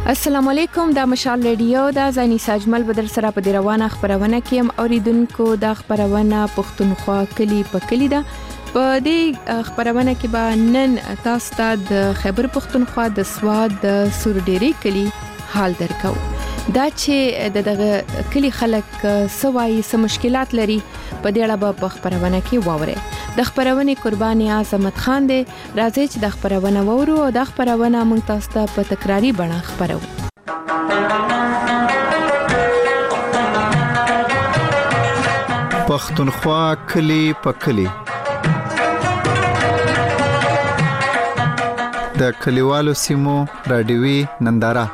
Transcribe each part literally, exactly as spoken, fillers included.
السلام علیکم، دا مشال ریډیو دا زنی ساجمل بدر سره په روانه خبرونه کې هم اوریدونکو دا خبرونه پښتونخوا کلی په کلی دا په دې خبرونه کې به نن تاسو ته د خیبر پښتونخوا د سواد د سورډيري کلی حال درکو. دا چې دغه کلی خلک سوای سم مشکلات لري په دې اړه په خبرونه کې واوري. د خبرونه قرباني عظمت خان دی. راځي چې د خبرونه وورو او د خبرونه موږ تاسو ته په تکراری بڼه خبرو. پښتونخوا کلی په کلی د کلیوالو سیمو رادیوي ننداره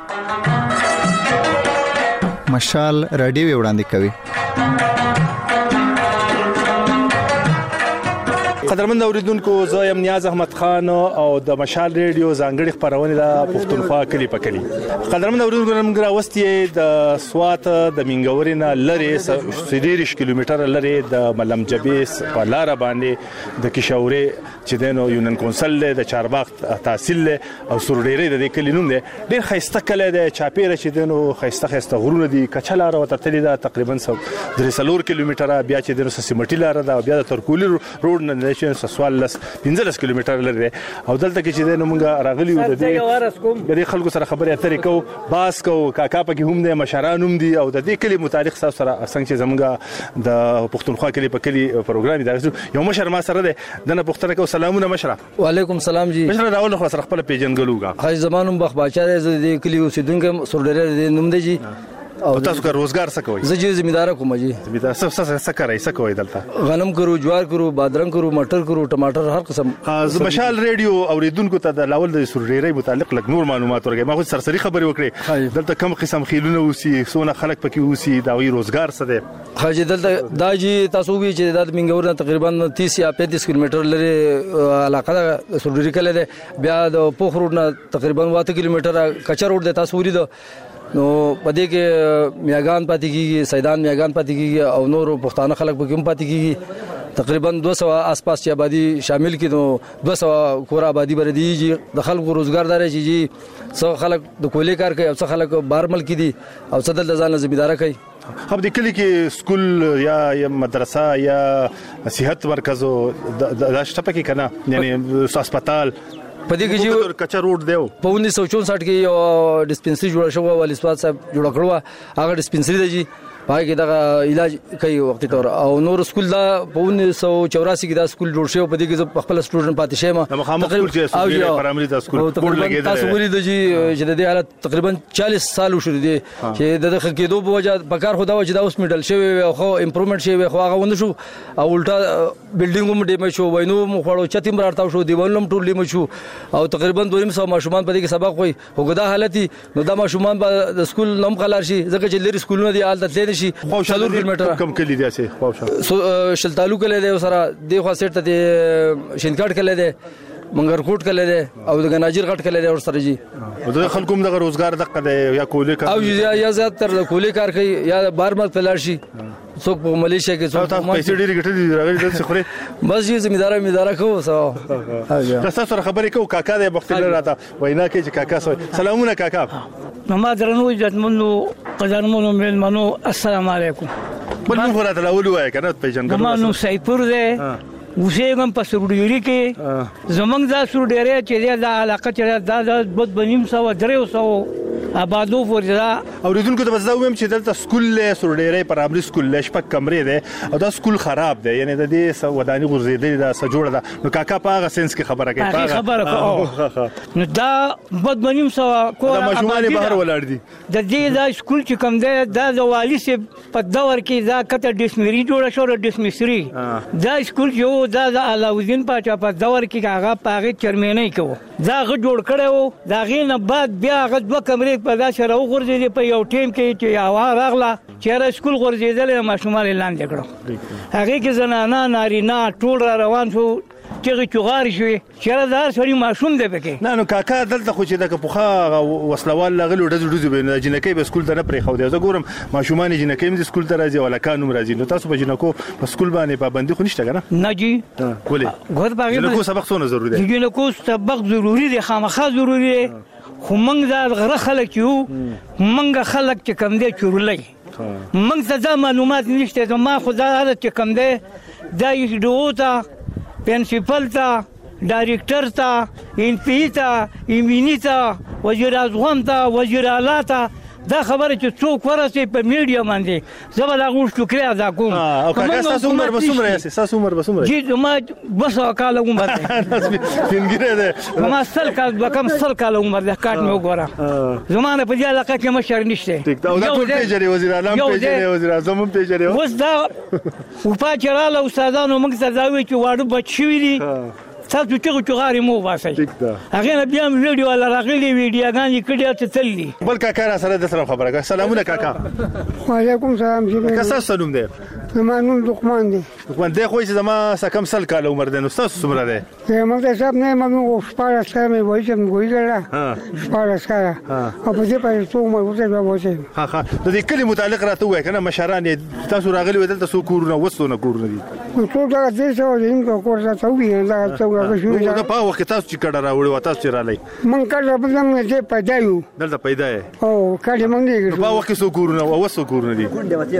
مشال رادیو وړاندې کوي. قدرمن اوریدونکو، زه یم نیاز احمد خان او د مشال ریډیو ځانګړي خبرونه د پښتونخوا کلی په کلی. قدرمن اوریدونکو، موږ راوستي د سوات د منګورینه لری سديرش کیلومتر لری د ملم جبیس په لار باندې د کشوري چې دنو یونن کونسل د چارباغ تحصیل او سورډيري د کلی نوم دی. ډیر خيسته کله د چاپیره چې دنو خيسته خيسته غرونه دي، کچلار او ترتلي دا تقریبا درې سلور کیلومتر بیا چې دنو سیمټی لار دا بیا د ترکولی روډ نه سوال لس پنځلس کیلومتر لري او دلته کې چې د موږ راغلی و د دې د خلکو سره خبرې اترې کو باس کو کاکا پکې هم د مشران هم دي او د دې کلی متعلق سره څنګه چې زموږ د پښتونخوا کلی په کلی پروګرام دی. یو مشر ما سره ده دنه پښتنه کو سلامونه مشره. وعلیکم سلام جی. مشره راول خو سره خپل پیجنګلوګه خای زمانم بخ باچا د کلی اوسیدونکو سورډيري نوم دی جی. او تاسو کا روزګار څه کوئ؟ زه چې زمیندار کوم جی. زمیندار څه څه څه کوي څه کوي دلته؟ غنم کرو، جوار کرو، بادرنګ کرو، مټر کرو، ټماټر، هر قسم. ز مشال ریډیو اوریدونکو ته د لاول د سورډيري متعلق لګ نور معلومات ورکړي. ما خو سرسري خبرې وکړې دلته کم قسم خیلونه اوسي، سونه خلک پکې اوسي، دا وی روزګار څه دی؟ خاجي دلته دا جی تاسو وی چې د منګور تقریبا تیس یا پینتیس کیلومتر لري علاقه سورډيري کله ده. بیا د پوخرو نه تقریبا واته کیلومتر کچر روډ د تاسو ورید نو پدې کې میاګان پاتې کیږي، سیدان میاګان پاتې کیږي او نور پښتانه خلک په کوم پاتې کیږي. تقریبا دو سو آس پاس چې آبادی شامل کړي نو دو سو کور آبادی بر دي چې د خلکو روزګار دار شي چې څو خلک د کولې کار کوي او څو خلک بهر ملک دي او څه د ځان ذمہدار کوي. خو د کلی کې سکول یا مدرسه یا صحت مرکز د شته پکې کنه یعنی هسپتال پدې کې چې کچا روډ دیو په انیس سو چونسठ کې یو ډیسپنسری جوړ شو ولې سواد صاحب جوړ کړو. هغه ډیسپنسری دی جی پای کې دا علاج کوي وخت تور او نور سکول دا په انیس سو چوراسی کې دا سکول جوړ شو. پدې کې خپل سټوډنټ پاتې شمه تقریبا او پرایمري دا سکول ټول لګیدل. تاسو ولې د جی چې د دې حالت تقریبا چالیس سال وشو دي چې د دغه کېدو په وجه په کار خو دا چې دا اوس میډل شوی او خو امپروومنت شوی خو هغه ونه شو او الټا بلډینګ هم ډیمه شو، وینو مخړو چتیم راړتاو شو، دیوالم ټول ډیمه شو او تقریبا دوه نیم سو ماشومان په دې کې سبق وای. خو دا حالت نو دا ماشومان په سکول نوم خلار شي ځکه چې لري سکولونه دی حالت تل شي. خو کیلومتر کم کلی دی سه خو شل تعلق کله دی سره دی خو سیټ ته شینکاټ کله دی منګرکوټ کله دی او د غناجر غټ کله دی اور سره جی. د خلکو د روزګار دغه دی یا کولې کار او یا زیات تر کولې کار کوي یا بار مل تلل شي. څوک په ملیشیا کې څوک په پیسې ډېری ګټلې راغلي دلته خوري بس یې زمیندار زمیندار کو سو تاسو سره خبرې کو کاکا د مختلف راته وینا کې چې کاکا سو سلامونه کاکا. محمد درنو عزتمنو قدرمنو ملمنو السلام علیکم. بل نو راته لاول وای کنه پیژنګلو ما نو سیدپور ده اوسېږم په سورډيري کې. زمونږ دا سورډيري چې دا علاقه چې دا د بد بنیم سو درې سو آبادو وردا اوریدونکو ته بزاو هم چې دلته سکول له سورډيري پرامري سکول له شپږ کمرې ده او دا سکول خراب ده یعنی د دې وداني غورځېدلې دا س جوړه ده. نو کاکا پاغه سنس کې خبره کوي پاغه خبره کوي نو دا بد بنیم سو کو دا مشمول بهر ولاړ دي د دې دا سکول چې کوم ده دا د والی سي په دور کې دا کته ډیسمری جوړه شو ډیسمسری دا سکول یو دا د علاوالدین پاچا په دور کې هغه پاغه چرمنې کو دا غ جوړ کړو دا غینه بعد بیا غ دوه کمرې په دا سره وګرځي په یو ټیم کې چې هوا راغله چې سکول ورځېدل ماشومان لاندې کړو. هغه کې زنانه نارینه ټول را روان شو چې چوغار شوی چې دا سړي ماشوم دی پکې. نه نو کاکا دلته خو چې د پوخا وسلوال لغلو ډز ډز به جنکې به سکول ته نه پرې خو دی. زه ګورم ماشومان جنکې هم سکول ته راځي ولا کانوم راځي. نو تاسو په جنکو په سکول باندې پابندي خو نشته کنه؟ نه جی ولې؟ ګور باغې جنکو سبق څونه ضروري دی؟ جنکو سبق ضروري دی، خامخا ضروري دی خو موږ دا غره خلک یو موږ خلک چې کوم دی چورلۍ موږ ته دا معلومات نشته ما خو دا عادت چې کوم دی دا ایس ډي او ته پرنسپل ته ډایرکټر ته ان پی ته ایمینی ته وزیر اعظم ته وزیر اعلی ته دا خبره چې څوک ورسي په میډیا باندې زه به د هغو شکریه ادا کوم. او کاکا ستاسو عمر به څومره یاست؟ ستاسو عمر به څومره؟ جی زما دوه سوه کاله عمر دی. سپینګیری دی. زما سل کال دوه کم سل کاله عمر دی. کاټ مې وګوره زما نه په دې علاقه کې مشر نشته. ټیک ده. او دا ټول پېژنې وزیر اعلی هم پېژنې وزیر اعظم هم پېژنې. اوس دا وفا چې راغله استادانو موږ ته دا وایي چې واړه بچ شوي دي تاسو چغې چغارې مو وباسئ. هغې نه بیا هم ویډیو والا راغلي ویډیوګانې کړي چې تل دي. بل کاکا را سره درسره خبره کوه. سلامونه کاکا. وعلیکم سلام. کاکا ستاسو څه نوم دی؟ زما نوم لقمان دی. لقمان دی خو چې زما څه کم سل کاله عمر دی نو ستاسو څومره دی؟ مولوي صاحب نه یم موږ شپاړس کاله مې وایي چې موږ ویلله شپاړس کاله او په دې باندې څو عمر ورته بیا وایي. ښه ښه د دې کلي متعلق راته ووایه که نه مشران یې تاسو راغلي وئ دلته څو کورونه اوس څونه کورونه دي؟ ټول دغه درې سوه زموږ کور راته وویل دغه څه هغه شوي ده. په هغه وخت کې تاسو چې کډه راوړې وه تاسو چې راغلی موږ کډه په زموږ دې پیدا یو دلته پیدا یې او کډې موږ دې په هغه وخت کې څو کورونه وه اوس څو کورونه دي؟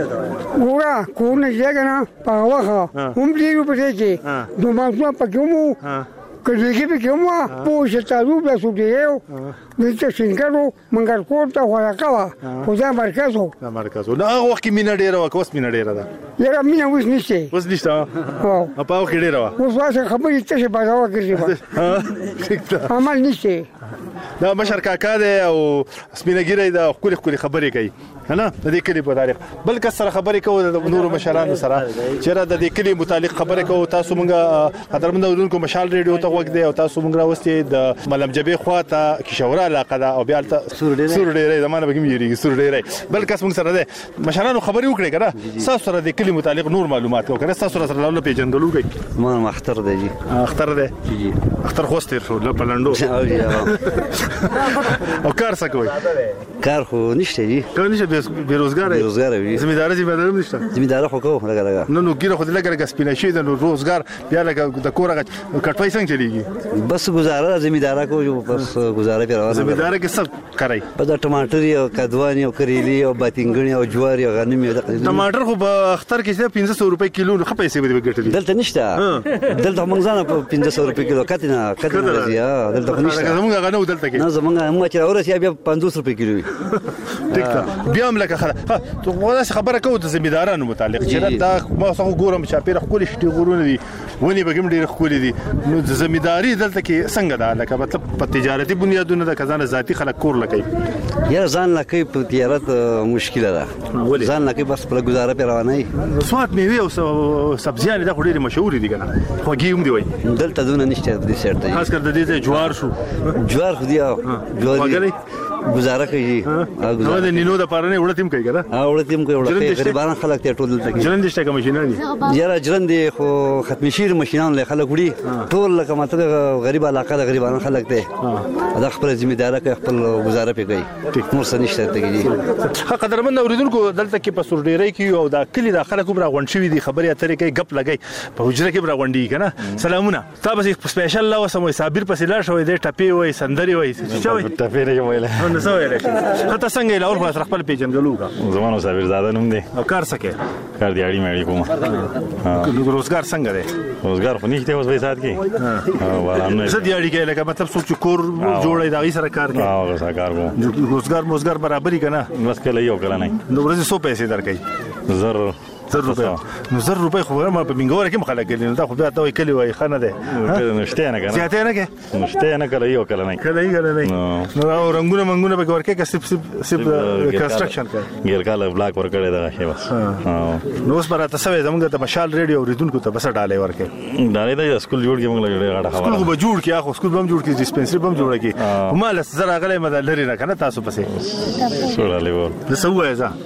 ګوره کورونه چې دی که نه په هغه وخت هم ډېر وو په دې کې دوماسونه پکې هم وو کډېګي پکې هم وه پوه شتالو بیا سوډېری وو دلته سینګر وو منګلکور ته خوراکه وه خو دا مرکز وو. دا مرکز وو. نو هغه وخت کې مینه ډېره وه که اوس مینه ډېره ده؟ یاره مینه اوس نشته. اوس نشته؟ هو په هغه وخت کې ډېره وه. اوس داسې خبرې تشې بازار ګرځي ټیک ده. عمل نشته. دا مشر کاکا دی او سپینه ګیری ده او ښکلې ښکلې خبرې کوي که نه د دې کلي په تاریخ. بل کس سره خبرې کوو د نورو مشرانو سره چېرې د دې کلي متعلق خبرې کوو. تاسو مونږ قدرمنو اورونکو مشال ریډیو ته غوږ دی او تاسو مونږ راوستي د ملم جبې خوا ته کشوره علاقه ده او بیا هلته سور ډېری زما نه به کوم یېرېږي سور ډېری. بل کس مونږ سره دی مشرانو خبرې وکړې که نه ستاسو سره د کلي متعلق نور معلومات کوو که نه ستاسو سره لاله پېژندګلو کوي. زما نوم اختر دی جي. اختر دی؟ اختر خو اوس تېر شو په لنډو. او کار څه کوئ؟ کار خو نشته جي. کار نشته بېروزګاره یې؟ بېروزګاره وي. زمینداره زمینداره هم نشته؟ زمینداره خو کوو لږه لږه. نو نو ګیره خو دې لږه لږه سپینه شوې ده نو روزګار بیا لږه د کور هغه کټپۍ څنګه چلېږي؟ بس ګزاره زمینداره کوو بس ګزاره پرې روانه. زمینداره کې څه کوئ؟ بس د ټماټر او کدوانې او کریلي او باتینګڼې او جوار او غنم یو دغه. ټماټر خو په اختر کې چې پنځه سوه روپۍ کیلو نو ښه پیسې به دې ګټلې. دلته نشته. دلته موږ ځان په پنځه سوه روپۍ کیلو کتې نه کتې نه راځي. دلته خو نشته. زموږ هغه نه و دلته کې. نه زموږ موږ چې راورسېږي بیا پنځوس روپۍ کیلو وي. ټیک ده. بیا هم لکه داسې خبره کوو د زمیندارانو متعلق چې دا ما څه ګورم چاپېره ښکلې شټې غرونه دي ونې پکې هم ډېرې ښکلې دي نو د زمینداري دلته کې څنګه ده لکه مطلب په تجارتي بنیادونو ده که ځان ذاتي خلک کور لګوي؟ یاره ځان لکوي په تجارت مشکله ده. ځان لکوي بس خپله ګزاره پرې روانوي. سوات میوې او سبزیانې دا خو ډېرې مشهورې دي که نه خوږې هم دي وایي. دلته دونه نشته په دې سایډ ته. خاص کر د دې ځای جوار شو. جوار خو دي جوار گزاره کوي. هغه د نینو د پاره نه وړت هم کوي که نه؟ ها وړت هم کوي. وړت غریبان خلک ته ټول دلته کوي. ژرندې شته که ماشینان دي؟ یاره ژرندې خو ختمې شوي ماشینان له خلک وړي ټول لکه مطلب غریب علاقه د غریبانو خلک دی دا خپله ذمهداره کوي خپل ګزاره پرې کوي. نور څه نشته دلته کې. ښه قدرمن اورېدونکو دلته کې په سورډېرۍ کې او دا کلي دا خلک هم راغونډ شوي دي خبرې اترې کوي ګپ لګوي په حجره کې هم راغونډېږي که نه. سلامونه. تا بس سپیشل لا وسم وایي صابر پسې لاړ شوی دی ټپې وایي سندرې وایي څه وایي؟ ټپې نه یم ویلی. نو څه ویلی شي؟ ښه ته څنګه یې لاور خو سره خپل پېژندګلو وکړه. زما نوم صابر زاده نوم دی. او کار څه کوې؟ کار دیاړي میړي کوم. روزګار څنګه دی؟ روزګار خو نشته اوس په ساعت کې. څه دیاړي کوې لکه مطلب څوک چې کور جوړوي د هغې سره کار کوي؟ هغه سره کار کوم. روزګار موزګار برابري که نه؟ بس کله یو کله نه. د ورځې څو پیسې درکوي؟ زر زر روپۍ. نو زر روپۍ خو ما په منګوره کې هم خلک ګڼي نو دا خو بیا ته وایي کلي وایي ښه نه دی. نشته نه که نه زیاتی یې نه کوې؟ نشته یې نه کله یو کله نه. کله یې کله نه. نو او رنګونه منګونه پکې ورکوې که صرف صرف کنسټرکشن کوې؟ ګیر کاله بلاک ورکړی دغه شی بس. نو اوس به راته څه وایې زموږ د مشال ریډیو اورېدونکو ته به څه ډالۍ ورکوې؟ ډالۍ ته سکول جوړ کړي موږ له ډېره غټه خبره. سکول خو به جوړ کړي خو سکول به هم جوړ کړي ډسپنسري به هم جوړه کړي. ما له زه راغلی یم د لرې نه که نه تاسو پسې. څو ډالۍ ور زه څه ووایې ځه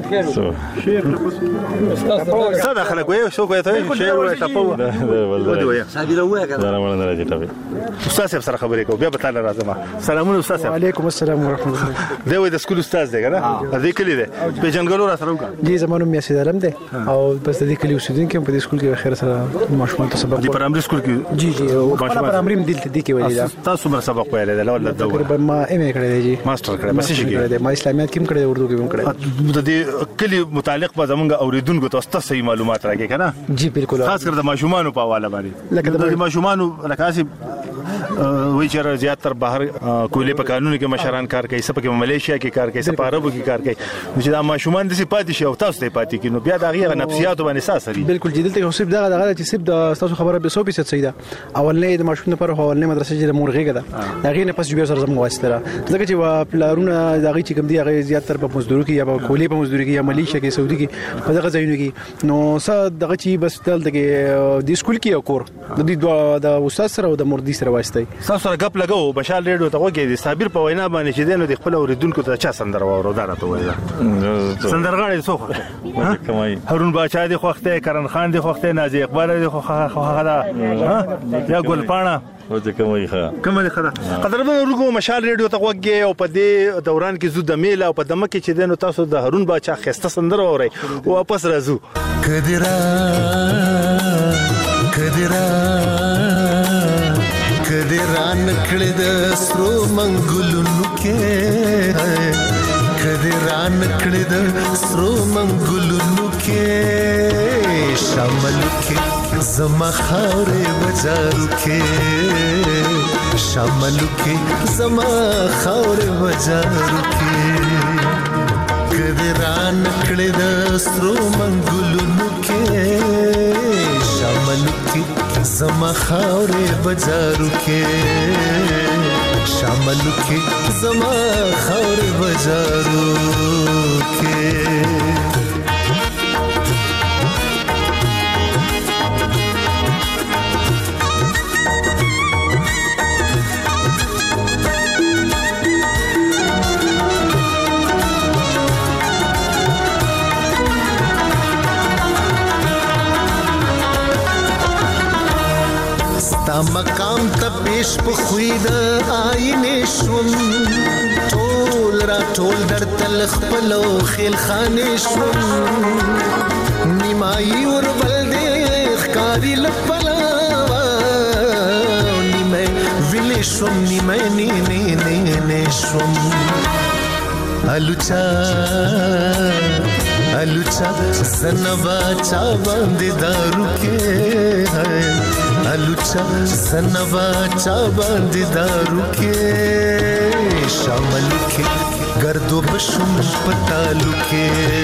ساده خلک وایي څوک وایي ته شعر وایي ټپه وایي صابره وایي دا راوړل نه راځي ټپه استاد صاحب سره خبرې کوو بیا به تعالی راځم سلامونه استاد صاحب وعلیکم السلام ورحمۃ اللہ. دی وایي د سکول استاد دی کنه دې کلی دی په جنګلو را سره وکړه جی زمونږ نوم یاسر علم دی او بس د دې کلی اوسیدونکو په دې سکول کې خیر سره ماشومان ته سبق دی پرایمري سکول کې جی جی او پرایمري هم دلته دی کې ویل دا تاسو مر سبق ویل دی لول دا تقریبا ما ایم ای کړی دی جی ماستر کړی بس شي کړی دی ما اسلامیات کې کړی اردو کې هم کړی د دې کلی متعلق به زمونږ اوریدونکو ته تاسو صحیح معلومات راکې کنه جی بالکل خاص کر د ماشومانو په حواله باندې لکه د ماشومانو لکه اسی وی چې زیات تر بهر کولې په قانون کې مشران کار کوي سپکه ملیشیا کې کار کوي سپاربو کې کار کوي چې دا ماشومان د سپاتې شي او تاسو ته پاتې کینو بیا د غیر نفسیات باندې اساس لري بالکل جدل ته اوسې دغه دغه چې سب د تاسو خبره به صد فیصد صحیح ده اولنې د ماشومان لپاره اولنې مدرسې چې مور غېګه ده دا غینه پس جوړ سره زموږ واسطه ځکه چې پلارونه دغه چې کوم دی هغه زیات تر په مزدوري کې یا په کولې په مزدوري کې یا ملیشیا کې سعودي کې په دغه ځایونو کې نو څه دغه چې بس دلته کې د سکول کې او کور د دې د استاد سره او د مردي سره واسطه تاسو سره غپ لګاو بشال ریډیو ته وګورئ د صابر په وینا باندې چې دینو د خپل اوریدونکو ته چا سندر وورو دا راته وایي سندرغاړي څوک کمای هارون باچا دی خوخته کرن خان دی خوخته نازي اقبال دی خوخه دا یا ګل پاڼه او ته کومه ښه کومه ښه قدرمن ورګو مشال ریډیو ته وګورئ او په دې دوران کې زو د میل او په دمه کې چې دینو تاسو د هارون باچا خسته سندر ووري او واپس راځو کدرا کدرا کدرا نکړه د سرو منګلونو کې کدرا نکړه د سرو منګلونو کې شامل کې زما خاورې وجارو کې شامل کې زما خاورې وجارو کې کدرا نکړه د سرو منګلونو کې شامل کې زما خاورې بازارو کې شامل کې زما خاورې بازارو کې مقام ته پیش په خوید آینه شوم ټول را ټول در تل خپل خیل خانه شوم نیمای ور بل دې ښکاری لپلا نیمه ویل شوم نیمه نه نه نه نه شوم الوچا الوچا سنبا چا باندې دارو کې الوچا سنبا چا باندې دارو کې شامل کې گردو بشم پتالو کې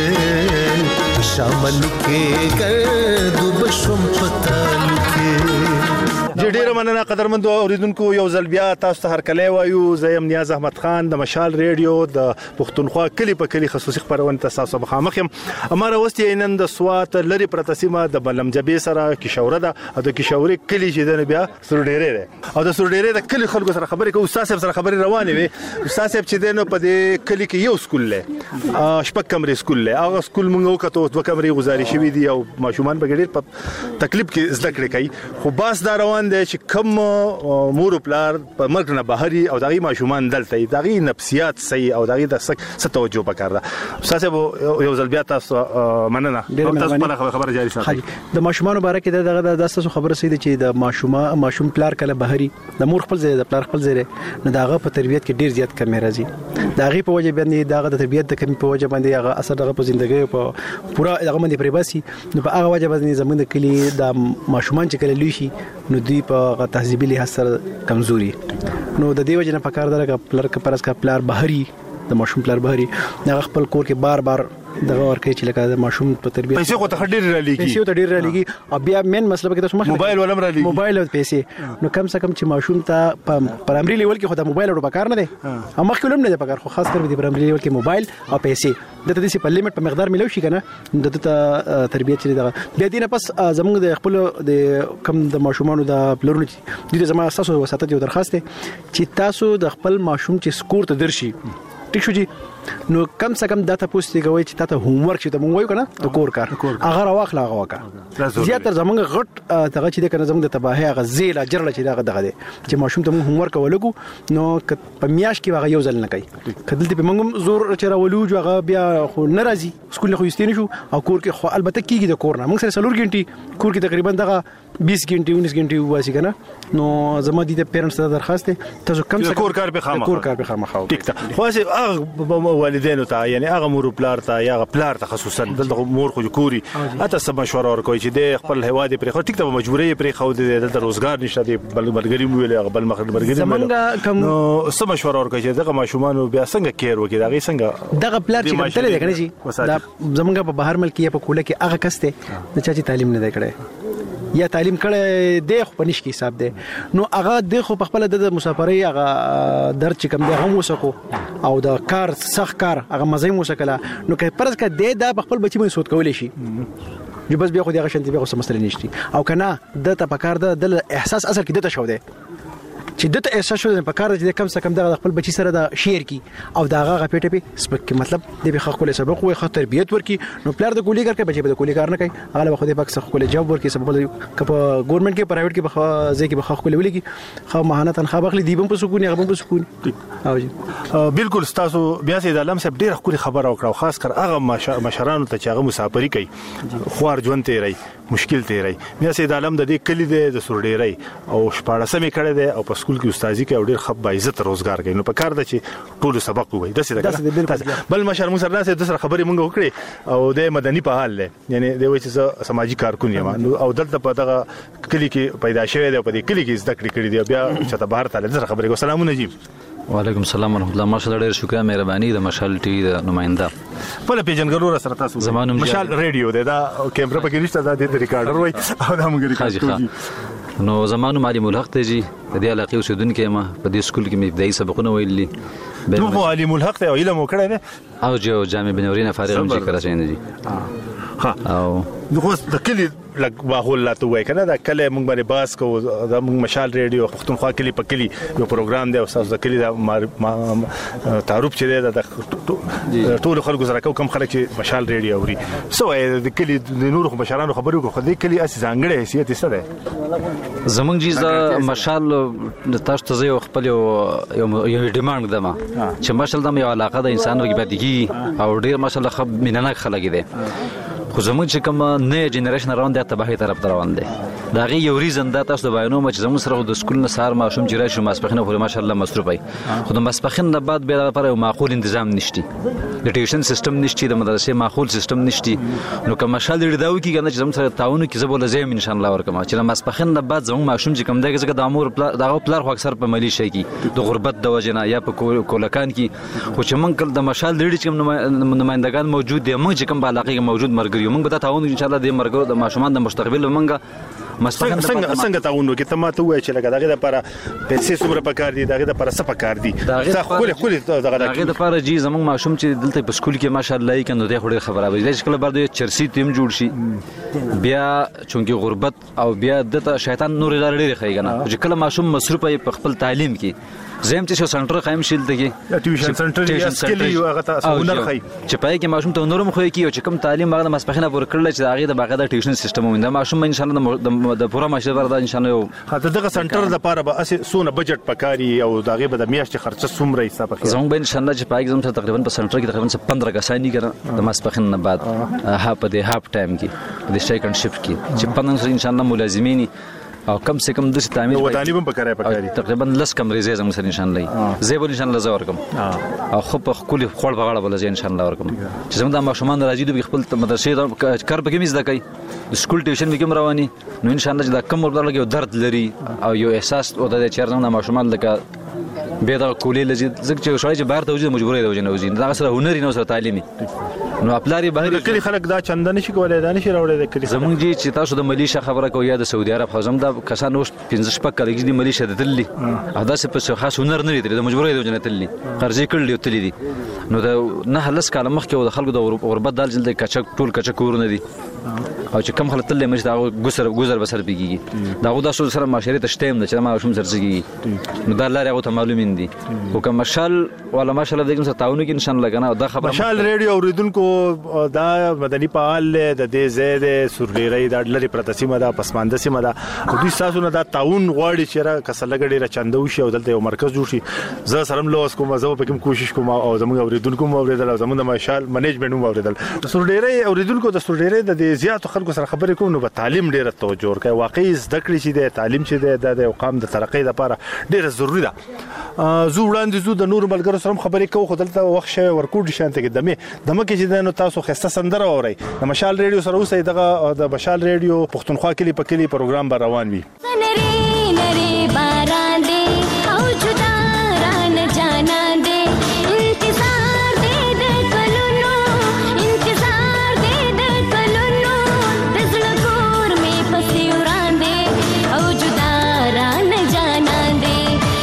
شامل کې گردو بشم پتالو کې ډېر مننه قدرمنو اوریدونکو یو ځل بیا تاسو ته هرکلی وایو زه یم نیاز احمد خان د مشال ریډیو د پښتونخوا کلی په کلی خصوصي خپرونه ته تاسو مخامخ یم امره وستې نن د سوات لري پرته سیمه د بلم جبې سره کشوره ده او د کشوري کلی چې د بیا سرډېرې ده او د سرډېرې د کلی خلکو سره خبرې کوو استاد صاحب سره خبرې روانې وي استاد صاحب چې دنو په دې کلی کې یو سکول له شپږ کمرې سکول له هغه سکول مونږ وکړو دوه کمرې گزارې شوې دي او ماشومان په ډېر په تکلیف کې زده کړې کوي خو باس دا روان دی چې کم مور پلار په مرګ نه بهري او دغه ماشومان دلته دغه نفسیات صحیح او دغه د څه توجه وکړه استاد صاحب یو ځل بیا تاسو مننه تاسو په خبره جاري ساتئ د ماشومان مبارک دغه د تاسو خبره سي چې د ماشوما ماشوم پلار کله بهري د مور خپل ځای د پلار خپل ځای نه دغه په تربيت کې ډیر زیات کمی راځي دغه په وجه باندې دغه د تربيت د کمی په وجه باندې هغه اثر دغه په ژوندۍ په پورا دغه باندې پریباسي نو په هغه وجه باندې زمونږ د کلی د ماشومان چې کله لوي شي نو دوی په تهذیبي لحاظ سره کمزوري نو د دې وجه نه پکار درګه پلار کا پرس کا پلار بهري د ماشوم پلار بهري هغه خپل کور کې بار بار دغه ورکه چې لکه د ماشوم په تربیت پیسې خو ته ډېر را لګي پیسې ته ډېر را لګي او بیا مین مسله کې تاسو موبایل ولم را لګي موبایل او پیسې نو کم څه کم چې ماشوم ته په پرایمري لیول کې خو د موبایل ورو پکار نه دی هم مخکې ولم نه دی پکار خو خاص کر د پرایمري لیول کې موبایل او پیسې د دې په لیمټ په مقدار ملو شي کنه د ته تربیت چې دغه بیا دینه پس زموږ د خپل د کم د ماشومانو د پلرونو د زما اساسو وساتت یو درخواست چې تاسو د خپل ماشوم چې سکور ته درشي ټیک شو جی نو کم څه کم دا تاسو ته کوي چې تاسو هوم ورک چې موږ وایو کنه د کور کار هغه راوخلا هغه وکا زیاتره زمونږ غټ هغه چې کنه زمونږ د تباهي هغه زیله جرله چې دغه دغه چې ماشوم ته موږ هوم ورک ولګو نو په میاش کې هغه یو ځل نه کوي کله په موږ زور چې راولو هغه بیا خو ناراضي سکول خو یستین شو او کور کې خو البته کیږي د کور نه موږ سره سلور غنټي کور کې تقریبا دغه بیس غنټي انیس غنټي واسي کنه نو زما دي د پیرنټس ته درخواست تاسو کم څه کور کار به خامخا کور کار به خامخا ټیک ته خو هغه والدینو ته یعنی هغه مور پلار ته یا پلار ته خصوصا دلته مور خو کوري اته سم مشوره ورکوي چې د خپل هواد پر خو ټیک ته مجبورې پر خو د روزګار نشته دی بل مرګري ویل بل مرګري زمونږ نو سم مشوره ورکوي چې دغه ماشومان بیا څنګه کیر وکړي دغه څنګه دغه پلار چې کوم تل دی کنه جی دا زمونږ په بهر ملک یا په کوله کې هغه کسته چې چې تعلیم نه دی کړی یا تعلیم کړي دی خو پنځ کې حساب دی نو هغه د خو په خپل د مسافرۍ هغه درد چې کوم دی هم وسکو او د کار سخت کار هغه مزه مو وسکله نو که پرز ک دی دا خپل بچی مې سود کولې شي جو بس بیا خو دغه شنت بیا خو سمستل نشتی او کنه د ته پکار د احساس اصل کې د ته شو دی چې دته احساس شو په کار چې کم څه کم دغه خپل بچی سره د شیر کی او دغه غپېټه په سپک مطلب د به خپل سبق وي خاطر تربیت ورکی نو پلار د کولی کار کوي بچی په کولی کار نه کوي هغه به خو د پک څخه کولی جواب ورکی سبب کپ ګورنمنت کې پرایویټ کې به ځکه به خو کولی ولګي خو مهانه تنخواه بخلی دی په سکون هغه په سکون او جی بالکل تاسو بیا سي د علم صاحب ډیر خوري خبر او کړو خاص کر هغه مشرانو ته چې هغه مسافری کوي خوار ژوند تیری مشکل تیری بیا سي د علم د دې کلی د سورډيري او شپاړه سمې کړه ده او په سکول کې استادي کوي ډیر خپ با عزت روزګار کوي نو په کار ده چې ټول سبق وي داسې ده بل مشر موږ سره د سره خبرې مونږ وکړي او د مدني په حال له یعنی د وایي چې سماجی کارکون یم او دلته په دغه کلی کې پیدا شوی دی په دې کلی کې زده کړې کړې دی بیا چې ته بهر ته سره خبرې کوم سلام نجیب وعلیکم السلام ورحمۃ اللہ ماشاءالله ډیر شکر مهرباني د مشال ټي وي د نمائنده په پیژنګلو سره تاسو زمانو مشال ریډیو دا کیمرا پکې نشته دا د ریکارډر وای او دا موږ ریکارډ نو زمانو معلم الحق ته جی د دې علاقې اوسیدونکو ما په دې سکول کې مې ابتدایي سبقونه ویلي نو مو علم الحق ته علم وکړی نه او جو جامع بنورین فارغ هم چې کراچۍ نه دي ها او دغه د کلی لګ واهول لا ته وای کنه دا کله موږ باندې باس کو دا موږ مشال ریډیو پښتونخوا کلی په کلی یو پروګرام دی او تاسو د کلی دا تعارف چي دی د ټول خلکو سره کوم خلک چې مشال ریډیو اوري سو د کلی د نور خو بشرانو خبرو کو خدای کلی اساس ځانګړی حیثیت څه ده زمونږ جیز د مشال تاسو ته یو خپل یو یو ډیماند ده ما چې مشال د یو علاقه د انسان ورګ پاتېږي او ډیر مشال خب مینناک خلک دي خو زموږ چې کوم نه جنریشن روان دي تباهي طرف روان دي دا غي یو ریزن دا تاسو د بیانوم چې زموږ سره د سکول نه سار ما شوم جره شو ماسپخنه پورې ماشاءالله مصروف وي خو د ماسپخنه نه بعد بیا لپاره یو معقول تنظیم نشتی د ټیوشن سیستم نشتی د مدرسې معقول سیستم نشتی نو کوم مشال دې داو کې کنه چې زموږ سره تعاون کې زبول زم ان شاء الله ورکم چې د ماسپخنه نه بعد زموږ ماشوم چې کوم دغه ځکه د امور دغه پلار خو اکثر په ملي شي کې د غربت د وجنه یا په کولکان کې خو چې مونږ د مشال دې چې کوم نمائندگان موجود دي مونږ چې کوم په علاقه کې موجود مرګري مونږ به تعاون ان شاء الله د مرګ د ماشومان د مستقبل مونږه څنګه څنګه تعاون وکړي ته ماته وایي چې لکه دغه لپاره پیسې څومره پکار دي دغه لپاره څه پکار دي څه خول خول دغه دغه لپاره جی زموږ ماشوم چې دلته په سکول کې ماشاءالله یې کنه د خوري خبره وي چې کله بر د چرسي تیم جوړ شي بیا چونکی غربت او بیا د شیطان نور لري لري خیګنه چې کله ماشوم مصروف په خپل تعلیم کې زم چې سنټر قائم شیل دغه ټیوشن سنټر یا سکلی یو هغه تاسو هنر خي چې پای کې ماشوم ته نورم خو کې چې کوم تعلیم هغه مسپخینه پور کړل چې هغه د باغ د ټیوشن سیستم ومنده ماشوم ان شاء الله د پوره مشوره دا ان شاء الله یو خاطر دغه سنټر د پاره به اسه سونه بجټ پکاري او دغه به د میاشتې خرچه څومره حساب کوي زموږ به ان شاء الله چې پای کې زموږ تقریبا په سنټر کې تقریبا پندرہ کسانی کړه د مسپخینه بعد ها په د هاف ټایم کې د سیکنډ شفټ کې چې پندرہ ان شاء الله ملازمین او کم سے کم د تعمیر ودانی هم پکاره پکاري تقریبا لس کمرې زې زموږ سره ان شاء الله زه به ان شاء الله زه ورکم او خو په خپل خپل بغاړه بل زه ان شاء الله ورکم چې زموږ د ماشومان راځي د خپل مدرسې کار پکې مزدا کوي سکول ټیوشن کې رواني نو ان شاء الله چې دا کم ورته لګي درد لري او یو احساس او د چیرنه ماشومان لکه به دا کولې لږ ځکه چې شوي چې بهر ته وځي مجبورې دی وځي نه وځي دا سره هنري نو سره تعلیمي نو خپلاري بهر کلی خلک دا چنده نشي کولای دا نشي راوړي د کلی زمونږ جی چې تاسو د ملیشه خبره کوي یا د سعودي عرب خزم دا کسانو پنځه شپږ کال کې د ملیشه د تللی ادا څه په خاص هنر نه لري د مجبورې د جنت تللی قرضې کړل تللی دي نو دا نه هلس کال مخکې د خلکو د اوربت دال جلد کچک ټول کچک ورونه دي او چې کم خلک تللی مش دا ګسر ګزر بسر بيږي دا غو د سره معاشري ته شتیم نه چې ما شوم سرځي نو دا لاره غو ته معلومین دي او کوم مشال ولا ماشاء الله دغه تعاون کې ان شاء الله کنه دا خبر مشال ریډیو اوریدونکو دا مدني فعال د دې زید سورډيري د لری پرتسیمه دا پسمانده سیمه دا او دوی تاسو نه دا تعاون غواړي چې را کسلګړي را چندو شي او دلته یو مرکز جوړ شي زه سرم لوس کوم زه په کوم کوشش کوم او زموږ اوریدونکو مو اوریدل او زموږ د مشال منیجمنت مو اوریدل سورډيري اوریدونکو د سورډيري د زیات خلکو سره خبرې کوم نو په تعلیم ډیره توجه ورکړي واقعي زده کړې چې د تعلیم چې د قوم د ترقۍ لپاره ډیره ضروری ده زو وړاندې زو د نور ملګرو سره خبرې کوو خو دلته وخت شوی ورکوډ شانته کې دمه دمه کې چې نو تاسو خسته سندره اوري د مشال ریډیو سره اوسې دغه د مشال ریډیو پښتونخوا کلی په کلی پروګرام به روان وي نری نری باران دې او جدا ران جانا دې انتظار دې د کلونو انتظار دې د کلونو د زړه کور مې پسې وران دې او جدا ران جانا دې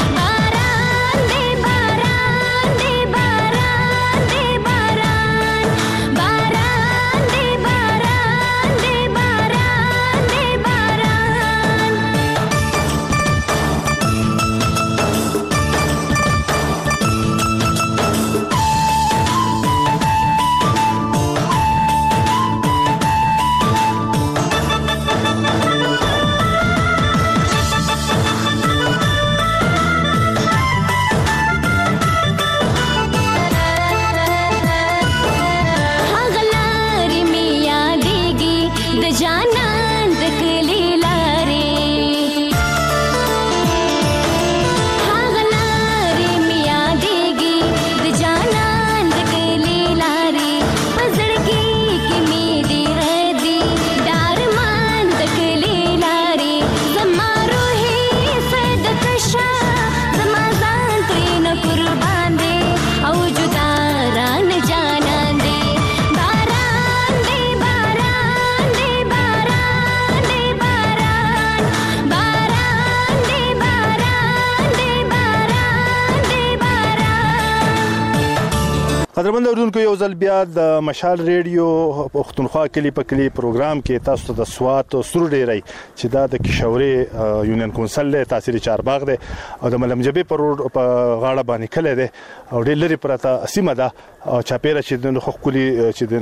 قدرمن اوریدونکو یو ځل بیا د مشال ریډیو پښتونخوا کلی په کلی پروګرام کې تاسو ته د سوات سورډيري چې دا د کشوري یونین کونسل له تاثیر چارباغ ده او د ملمجبې پر روډ په غاړه باندې کله ده او ډېر لري پرته سیمه ده او چاپیره چې د خو کلی چې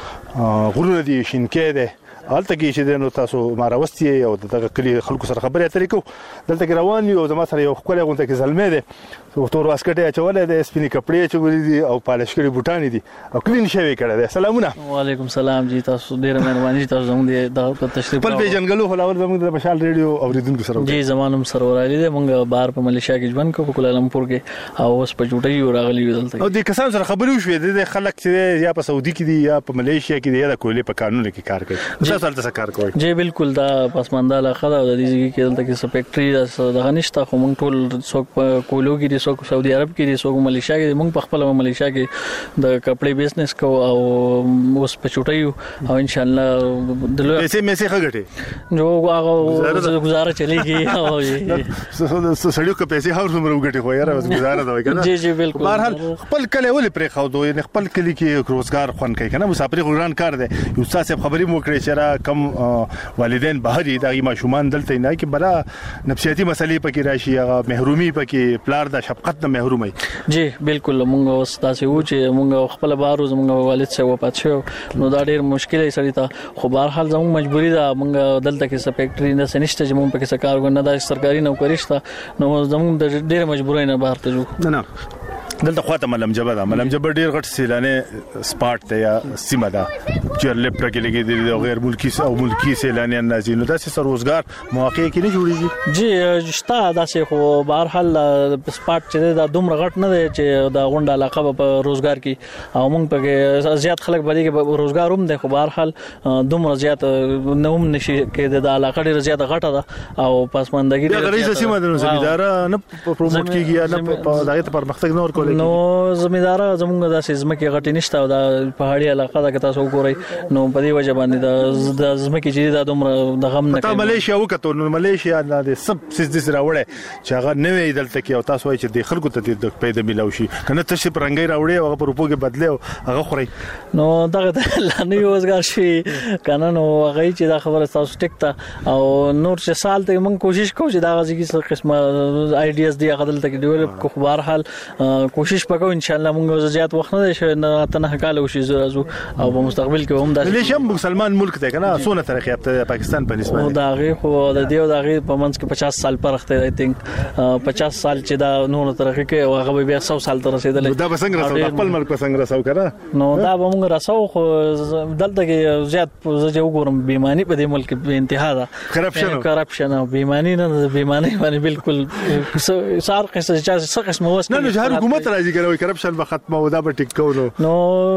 د غرونه دي شینکې ده حالت کې چې د تاسو ماراوستي او د کلی خلکو سره خبرې اترې کو دلته روان یو د ما سره یو خپل غونډه کې زلمې ده تور واسکټه چولې ده سپینې کپړې چولې دي او پالش کړي بوټان دي او کلین شوی کړه ده سلامونه وعلیکم سلام جی تاسو ډیر مهرباني تاسو زموږ د تشریف په پیژنګلو خلاور زموږ د مشال ریډیو اوریدونکو سره جی زمانم سرور علي ده مونږ بار په ملیشیا کې ژوند کوو په کولالمپور کې او اوس په جوړي راغلي دلته او د کسان سره خبرې وشوې د خلک چې یا په سعودي کې دي یا په ملیشیا کې دي یا د کولې په قانون کې کار کوي تاسو تاسو کار کوي جی بالکل دا پسمانده علاقه ده د دې کې دلته کې سپیکټري د غنښت خو مونږ ټول څوک په کولو کې دي څوک سعودي عرب کې دي څوک ملیشیا کې مونږ په خپل ملیشیا کې د کپړې بزنس کو او اوس په چټیو او ان شاء الله د پیسې مې څه غټي جو هغه گزاره چلےږي او سړیو کې پیسې هاور څومره وګټي خو یاره بس گزاره دا وکنه جی جی بالکل بهرحال خپل کله ولې پرې خو دوی نه خپل کلی کې روزګار خون کوي کنه مسافر غران کار دی یو تاسو خبرې مو کړې چې را کم والدین بهري دغه ماشومان دلته نه کې بلا نفسیاتي مسلې پکې راشي هغه محرومي پکې پلار د شفقت نه محرومي جی بالکل مونږ اوس تاسو و چې مونږ خپل بارو زمونږ والد سره وپات شو نو دا ډېر مشکل یې سړی ته خو بهر حال زموږ مجبوری ده مونږ دلته کې سپیکټري نه سنشته چې مونږ پکې کار کوو نه د سرکاري نوکری شته نو زموږ د ډېر مجبورای نه بهر ته جو نه نه دلته خواته ملمجبه ده ملمجبه ډیر غټ سیلانه سپاټ ته یا سیمه ده چې لپټه کې لګي دي او غیر ملکی او ملکی سیلانیان نازي نو داسې سروزګار مواقع کې نه جوړیږي جی شتا داسې خو بهر حال سپاټ چې دا دومره غټ نه دی چې دا غونډه علاقه په روزګار کې او موږ په زیات خلک باندې کې روزګار هم دی خو بهر حال دومره زیات نه هم نشي کې د علاقه ډیره زیات غټه ده او پسماندګي د غریزه سیمه د زمیدار نه پروموټ کیږي نه په دغه پرمختګ نور کول ورکړي؟ نو زمیندار زمونږ د سیزمکه غټی نشته او د پهاړي علاقه دا که تاسو وګورئ نو په دې وجه باندې د زمکه چې د دومره د غم نه تا ملیشیا وکړو نو ملیشیا د سب سیس د سره وړه چې هغه نوې دلته کې او تاسو وایي چې د خلکو ته د پیدا ملاوي شي کنه تاسو پرنګي راوړي او په روپو کې بدله هغه خوري نو دغه لانی روزګار شي کنه نو هغه چې دا خبره تاسو ټیکته او نور چې سال ته موږ کوشش کوو چې دا غږی څه قسمه آیډیاز دی هغه دلته کې ډیولپ کو خو بهر حال کوشش وکړو ان شاء الله موږ زیات وخت نه شي نه تنه کال وشي زو او په مستقبل کې هم دا ملیشیا مسلمان ملک دی کنه سونه تاریخ یافته پاکستان په نسبت او دا غي خو د دیو دا غي په منځ کې پچاس سال پرخته آی تھنک پچاس سال چې دا نور ترقی کې او هغه بیا سو سال تر رسیدل دا بسنګ رسو خپل ملک بسنګ رسو کړه نو دا به موږ رسو خو دلته کې زیات زه وګورم بیمانی په دې ملک په انتها ده کرپشن کرپشن او بیمانی نه بیمانی باندې بالکل سار قصه چې څه قسمه وس نه نه هر حکومت راځي کوي کرپشن به ختمه او دا به ټیک کوو نو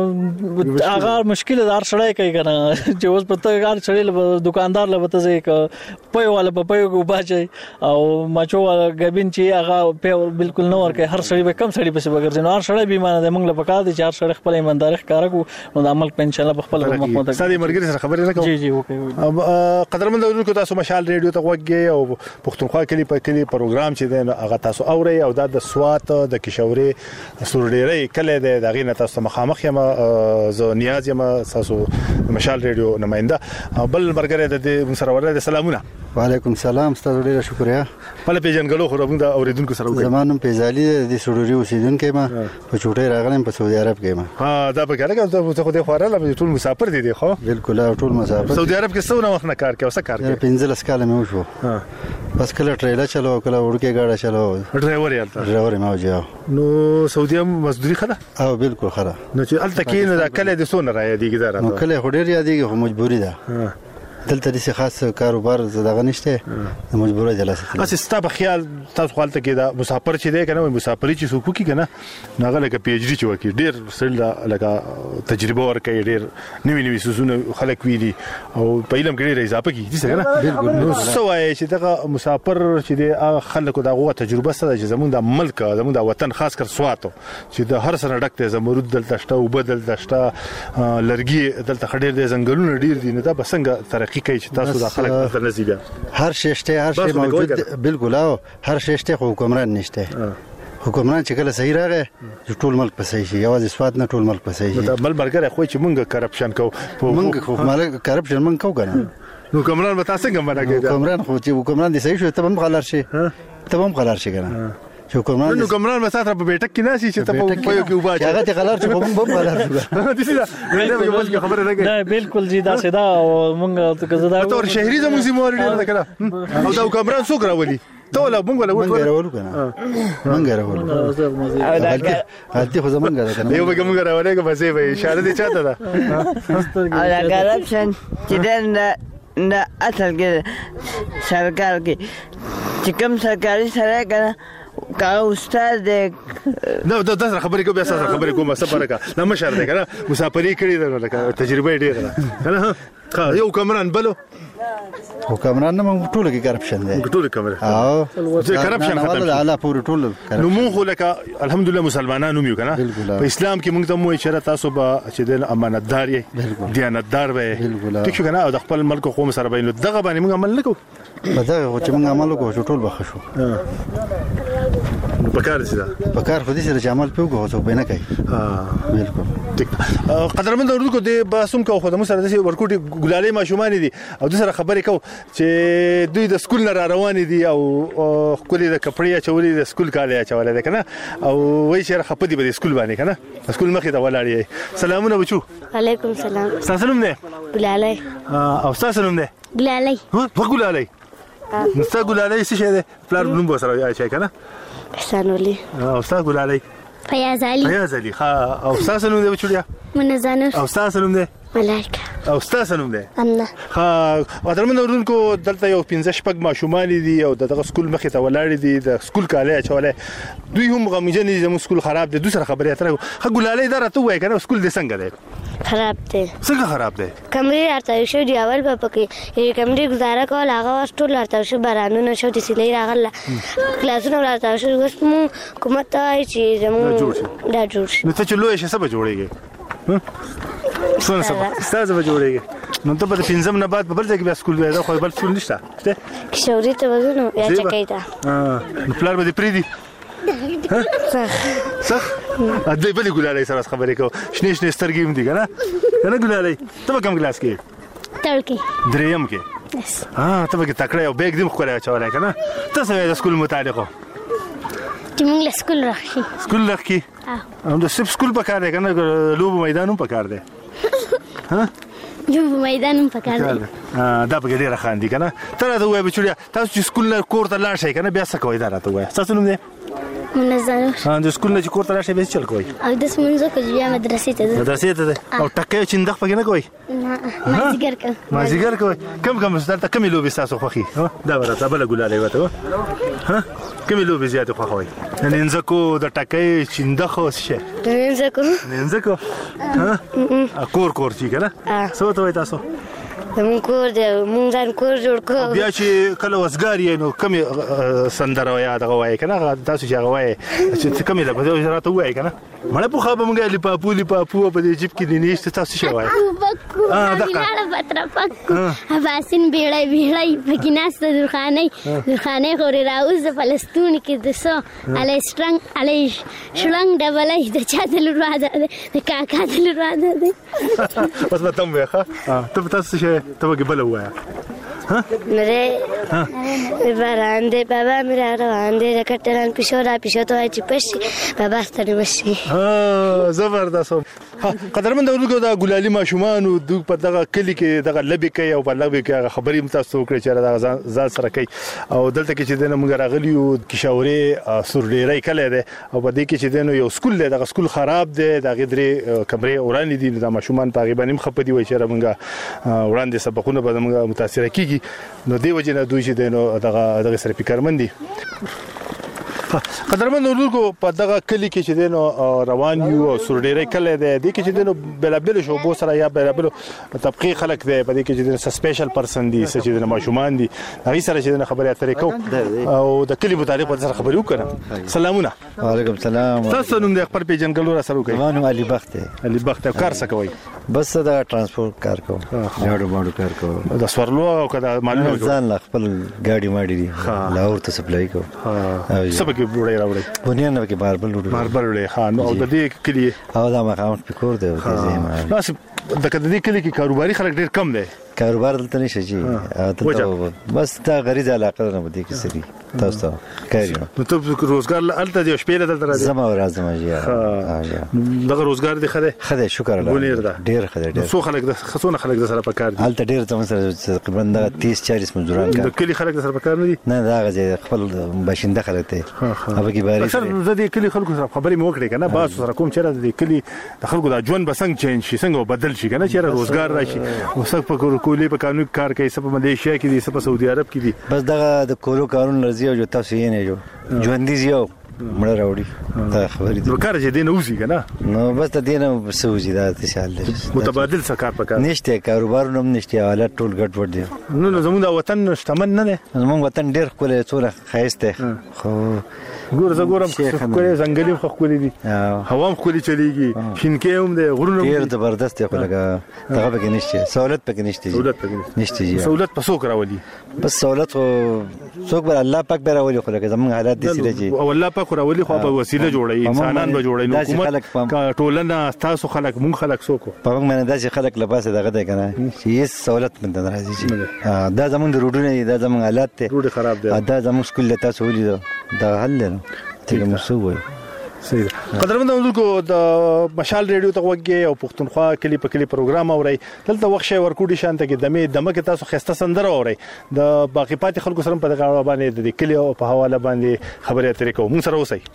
هغه مشکل دار سړی کوي کنه چې اوس پته کار سړی دکاندار لبته ځي ک پي والا په پي کو باچي او ماچو والا غبین چې هغه په بالکل نو ورکه هر سړی به کم سړی په سبا ګرځي نو هر سړی بیمانه د موږ لپاره د چار سړی خپل ایماندار ښکارا کو نو د عمل په ان شاء الله خپل حکومت ته سادي مرګري سره خبرې نه کوم جی جی اوکي قدرمن درونکو تاسو مشال ریډیو ته وګورئ او پښتونخوا کلی په کلی پروګرام چې دی هغه تاسو اوري او دا د سوات د کشوري سورډيري کله دی دغه نه تاسو مخامخ یم زه نیاز یم تاسو مشال ریډیو نمائنده بل مرګره د سره ورته سلامونه وعلیکم السلام ستاسو ډیره شکریا په پیژنګلو خو موږ د اوریدونکو سره وکړو زمانم پیزالي د سورډيري اوسیدونکو ما په چوټي راغلم په سعودي عرب کې ما ها دا به کله چې خو د خوراله ټول مسافر دي دي خو بالکل ټول مسافر سعودي عرب کې څو نه وخت نه کار کوي څه کار کوي پنځلس کال مې وشو ها بس کله ټریلا چلو کله وړکه گاډه چلو ډرایور یالته ډرایور ما وجه نو سعودي مزدوري خره او بالکل خره نو چې الته کې نه کله د سونه راي دي ګزاره نو کله هډیر یادېږي خو مجبوري ده دلته د خاص کاروبار زداغه نشته مجبوره جلسه اساس ستاسو خیال تاسو خپل ته کې دا مسافر چې دی کنه مسافري چې سوکو کې کنه ناغه لکه پی ایچ ډی چې وکی ډیر سره لکه تجربه ورکړي ډیر نوی نوی سوزونه خلک ویلي او په علم کې ډیر اضافه کی دي څنګه بالکل نو سوای چې دا مسافر چې دی خلکو دغه تجربه سره چې زمونږ د ملک زمونږ د وطن خاص کر سواتو چې د هر سره ډکته زمرود دلته شته او بدل دشته لرګي دلته خډیر دي زنګلونه ډیر دي نه دا بسنګ ترقی کوي چې تاسو د خلک په نصیب هر شیشته هر شی موجود بالکل او هر شیشته حکومران نشته حکومران چې کله صحیح راغی ټول ملک په صحیح شي یوازې سواد نه ټول ملک په صحیح شي دا بل مرګره خو چې مونږ کرپشن کو مونږ خو مالک کرپشن مونږ کو کنه نو حکومران به تاسو څنګه باندې کوي حکومران خو چې حکومران دي صحیح شو ته هم غلار شي ته هم غلار شي کنه حکومت نو کومران مساتره په بیٹک کې ناشي چې ته په پيو کې وباچ هغه ته غلار چې کوم بم غلار شو دي سیده نه به خبره نه کوي نه بالکل جی دا سیده او مونږ ته زدا تور شهري زموږ سیموري نه کړه او دا حکومت څوک راولي ته ولا مونږ ولا مونږ راولو کنه مونږ راولو او دا هلته خو زمونږ ده کنه یو به مونږ راولې که بسې به اشاره دي چاته ده او دا کرپشن چې د نه اصل کې سرکار کې چې کوم سرکاري سره کنه کا استاد دې نو دا د خبرې کوم اساس خبرې کوم څه فرق نه مشر دی کنه مسافري کړی ده لکه تجربه ډیره کنه ها یو کمران بلو حکمران نه موږ ټول کې کرپشن دی ټول کمر او چې کرپشن ختم شي اعلی پور ټول نو موږ لکه الحمدلله مسلمانانو یو کنه په اسلام کې موږ ته مو اشاره تاسو به چې د امانتدار یې دیانتدار به ټیک کنه او د خپل ملک قوم سره بینو دغه باندې موږ عمل نکو په دغه چې موږ عمل وکړو ټول بخښو په کار سي دا په کار خو دې سره عمل پیوګو څه به نه کوي ها بالکل ټیک قدرمن اورونکو د باسم کو خو د مسره د ورکوټي ګلالي ماشومان دي او د سره خبرې کو چې دوی د سکول نه روان دي او خپل د کپړیا چولې د سکول کالي چولې ده کنه او وای شهر خپدي به د سکول باندې کنه سکول مخې ته ولاړی سلامونه بچو وعلیکم السلام تاسو نوم نه ګلالي او تاسو نوم نه ګلالي ها ګلالي نو تاسو ګلالي څه شه ده پلار نوم به سره یا کنه احسانولي او تاسو ګلالي فیاض علي فیاض علي ها او تاسو نوم ده بچوړیا منزانور او تاسو نوم ده ملائکه او تاسو نوم ده امنه ها قدرمن اورونکو دلته یو پنځه شپږ ماشومان دي او دغه سکول مخې ته ولاړ دي د سکول کالي چولې دوی هم غمجن دي زموږ سکول خراب دي دوسر خبرې اتره ها ګلالي دا راته وای کنه سکول دې څنګه ده خراب دی. څنګه خراب دی؟ کمرې راته شو دی اول په پکې یې کمرې گزاره کول هغه وخت ټول راته شو بارانونه شو د سیلې راغله کلاسونه راته شو اوس مو حکومت ته چې زموږ دا جوړ شي. نو ته چې لوی شې څه به جوړېږي؟ څونه څه ستا څه به جوړېږي؟ نو ته به د پنځم نه بعد په بل ځای کې بیا سکول وایې دا خو بل سکول نشته شته؟ کشوري ته به ځو نو یا چکۍ ته. نو پلار به دې پرېږدي؟ څه؟ دی بلې ګلالۍ سره خبرې کوو شنې شنې سترګې هم دي که نه که نه ګلالۍ ته به کوم کلاس کې یې؟ تړ کې درېیم کې ته به کې تکړه یې او بیګ دې هم ښکلی اچولی که نه ته څه وایې د سکول متعلقو چې موږ له سکول راشي سکول لخ کې او د صرف سکول پکار دی که نه لوبو میدان هم پکار دی لوبو میدان هم پکار دی دا پکې ډېره خاندي که نه ته راته ووایه بچوړیا تاسو چې سکول نه کور ته لاړ شئ که نه بیا څه کوئ دا راته ووایه ستاسو نوم دی منظر د سکول نه چې کور ته لاړ شئ بیا څه چل کوئ اودس لمونځ وکړو بیا مدرسې ته ځو مدرسې ته ځئ او ټکی او چندخ پکې نه کوئ مازدیګر کوو مازدیګر کوئ کم کم دلته کمې لوبې ستاسو خوښي دا به راته بله ګلالۍ ورته کومې لوبې زیاتې خوښوئ د نینځکو د ټکی چندخ او څه شی د نینځکو نینځکو کور کور چې که نه څه ورته وایي تاسو زموږ کور دی موږ ځان کور جوړ کړو بیا چې کله وزګار یې نو کومې سندره یا دغه وایې که نه تاسو چې هغه وایې چې کومې ده په راته ووایې که نه مړه پوخه به موږ لیپاپو لیپاپو په دې جیب کې دې نشته تاسو څه شی وایې لاړه پتره پکو اباسین بیړی بیړی پکې ناسته درخانۍ درخانۍ خورې راوځه فلسطین کې د څه الی سټرنګ الی شړنګ ډبلی د چا د لور واده دی د کاکا د لور واده دی اوس به ته هم وایې ښه ته به تاسو څه شی ته به کې بله ووایه مره باران دی بابا مې را روان دی د کټران پیشو را پیشو ته وایي چې پشي بابا ستړی مشي زبردست قدرمن اورونکو دا ګلالي ماشومان دوی په دغه کلي کې دغه لبې کوي او په لبې کې هغه خبرې هم تاسو وکړئ چې دغه ځان سره کوي او دلته کې چې دی نو موږ راغلي یو کشاورې سورډیری کلی دی او په دې کې چې دی نو یو سکول دی دغه سکول خراب دی د هغې درې کمرې ورانې دي دا ماشومان په هغې باندې هم خفه دي وایي چې موږ وړاندې سبقونه به زموږ متاثره کېږي نو دې وجې نه دوی چې دی نو دغه دغې سره فکرمند دي قدرمن اورونکو په دغه کلي کې چې دی نو روان یو او سورډیری کلی دی دې کې چې دی نو بېلابېلو شعبو سره یا بېلابېلو طبقې خلک دی په دې کې چې دی نو څه سپیشل پرسن دي څه چې دی نو ماشومان دي هغوی سره چې دی نو خبرې اترې کوو او د کلي متعلق به سره خبرې وکړو سلامونه وعلیکم سلام تاسو نوم دی خپل پیژنګلو را سره وکړئ زما نوم علي بخت دی علي بخت کار څه کوئ بس دا ټرانسپورټ کار کوم لاړو باندې کار کوم د سورلو او کدا مالونه ځان لا خپل ګاډي ماډي دي لاهور ته سپلای کوم څه پکې وړي راوړي بنیان کې ماربل وړي ماربل وړي ها نو د دې کلی او دا مقام په کور دی تاسو د کدې کلی کې کاروباري خلک ډیر کم دی کاروبار دلته نشي جی بس تا غریزه علاقه نه بده کې سری تاسو کاری نو ته روزګار الته دی شپې له دلته راځي زما راځم جی دغه روزګار دی خده خده شکر الله ډیر خده ډیر څو خلک د خصونه خلک د سره پکار دي الته ډیر زموږ سره تقریبا تیس چالیس مزدوران د کلی خلک د سره پکار نه دي نه دا غزه خپل باشنده خلک ته هغه کې باري اکثر زه د کلی خلکو سره خبرې مو وکړې کنه باز سره کوم چیرې د کلی د خلکو د ژوند بسنګ چینج شي څنګه بدل شي کنه چیرې روزګار راشي وسک په کولې په قانون کار کوي سپ مليشیا کې دي سپ سعودي عرب کې دي بس دغه د کولو کارون لرزي او جو تاسو یې نه جو ژوند دي یو مړه راوړي دا خبرې دي وکړه چې دین اوسې کنه نو بس د دینه سوځي دا تشال متبادل سکار پکار نشته کاروبار نوم نشته حالت ټول ګډ وډ دي نو زموږ د وطن شتمن نه دی زموږ وطن ډیر خپل څوره خایسته خو ګور زه ګورم خپل ځنګلي خپل دي هوا هم خپل چلیږي شینکې هم دی غرونه ډیر زبردست خو لګا دغه پکې نشته سہولت پکې نشته سہولت پکې نشته جی سہولت په څوک راولي بس سہولت خو څوک بر الله پاک به راولي خو لګا زموږ حالات دي سره جی او الله پاک راولي خو په وسیله جوړي انسانان به جوړي نو حکومت ټولنه تاسو خلک مونږ خلک څوک په موږ باندې داسې خلک لپاسه دغه دی کنه چې هیڅ سہولت مند نه راځي جی دا زموږ د روډونه دا زموږ حالات ته روډ خراب دي دا زموږ سکول له تاسو ولیدو دا حل نه ته مسوي صحیح قدرمن اورونکو د مشال ریډیو ته وګورئ او پښتونخوا کلی په کلی پروګرام اورئ دلته وخت شي ورکوډي شانته کې دمه دمه کې تاسو خسته سندره اورئ د باقی پاتې خلکو سره په دغه باندې د کلی او په حواله باندې خبرې اترې کوو موږ سره اوسئ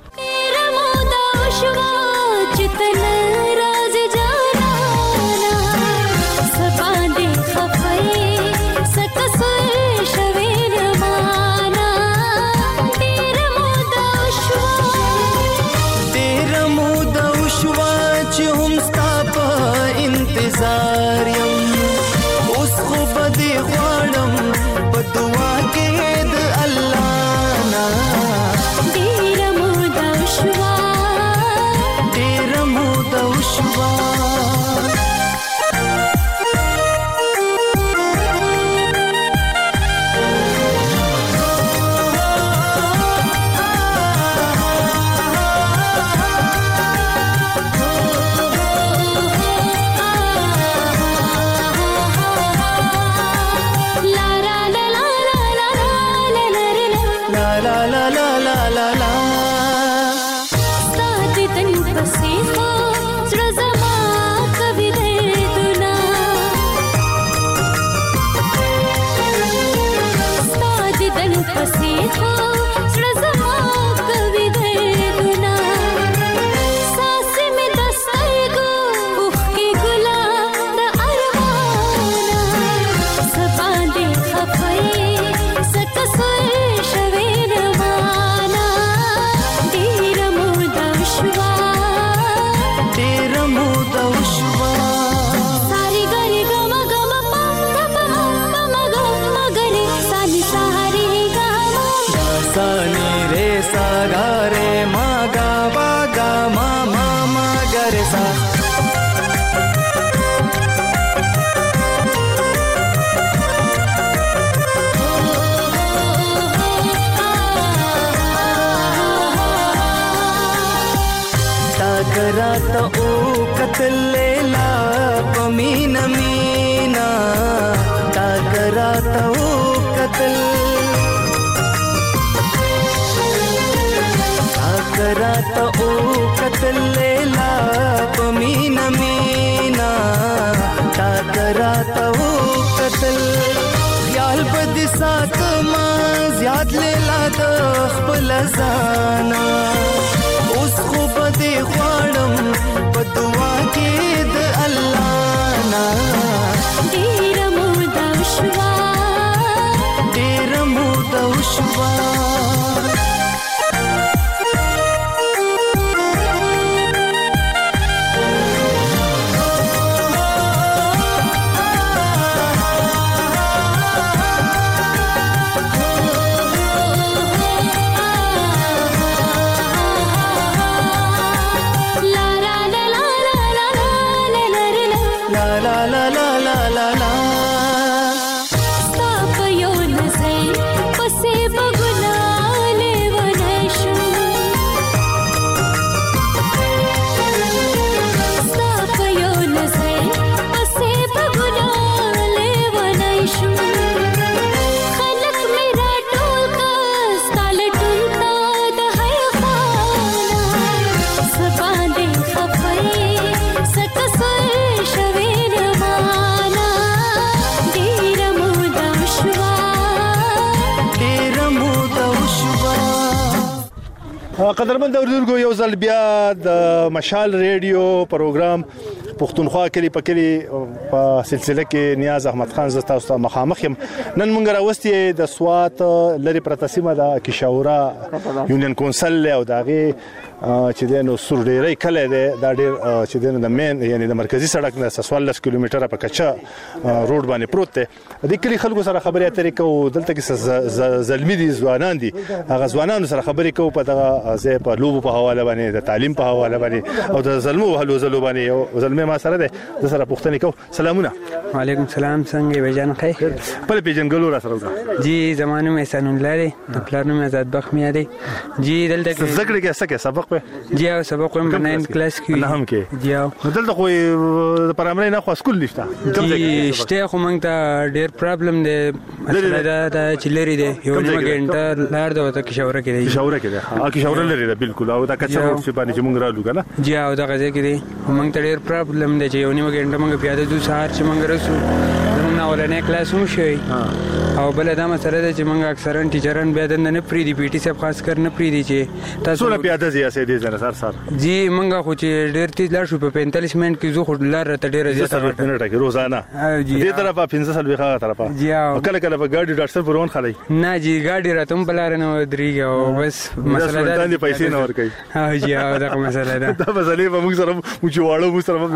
خو زړه زما کوي دردونه ساسې مې د سترګو اوښکې ګلاب د ارمانه څه باندې خفه یې څه کسر شوې روانه ډېره موده وشوه ډېره موده وشوه ساري ګرې ګمه ګمه پم پم پم ګمه ګرې سالي سهاري ګمه سانی رے سا گا رے ما گا با گا ما ما ما گا رے سا تاکرات او قتل لیلا پمین مینا تاکرات او قتل تاکرات او قتل لیلا پمین مینا تاکرات او قتل خیال بد سات ما زیاد لیلا د خپل ځانا اوس خو بده غواړم په دعا کې د الله نا ډېره موده وشوه ډېره موده وشوه قدرمن اوریدونکو یو ځل بیا د مشال ریډیو پروګرام پښتونخوا کلی په کلی په سلسله کې نیاز احمد خان زه تاسو ته مخامخ یم نن مونږ راوستي د سوات لري پرته سیمه د کشاورا یونین کونسل او دغه چې د نو سورډيري کله دا ډېر چې د مین یعنی د مرکزی سړک نه څوارلس کیلومتره په کچا روډ باندې پروت دی د کلی خلکو سره خبرې اترې کوو دلته کې زلمی دي ځوانان دي هغه ځوانانو سره خبرې کوو په دغه ځای په لوبو په حواله باندې د تعلیم په حواله باندې او د ظلمو هلو زلو باندې یو ظلمه ما سره ده د سره پوښتنه کوو سلامونه وعلیکم السلام څنګه وجان خیر په پیژنګلو را سره جی زمانو مې احسان الله دی خپل نوم آزاد بخ مې دی جی دلته کې ذکر کې څه کې سبق په جی او سبق هم په ناین کلاس کې نه هم کې جی او دلته خو د پرامرې نه خو سکول نشته جی شته خو موږ ته ډېر پرابلم دی مثلا دا چې لري دی یو نیمه ګنټه لار ده ته کشاوره کې دی کشاوره کې دی ها کشاوره لري دی بالکل او دا کچا روډ چې باندې موږ رالو کنه جی او دا غځه کې دی موږ ته ډېر پرابلم دی چې یو نیمه ګنټه موږ پیاده دو سهار چې موږ رسو زموږ اولنې کلاس هم شي او بل دا مسله ده چې موږ اکثرا ټیچران بیا د نه پری دی پی ټی صاحب خاص کر نه پری دی چې تاسو نه پیاده زیاسه دي زره سر سر جی موږ خو چې ډېر تیز لاړ شو په پینتالیس منټ کې زو خو لار ته ډېر زیاته منټه کې روزانه دې طرفه پنځه سال ویخه طرفه جی کله کله په ګاډي ډاکټر پرون خلای نه جی ګاډي راتم بلار نه ودرېږي او بس مسله ده باندې پیسې نه ور کوي ها جی او دا مسله ده دا مسلې په موږ سره مو چې واړو مو سره په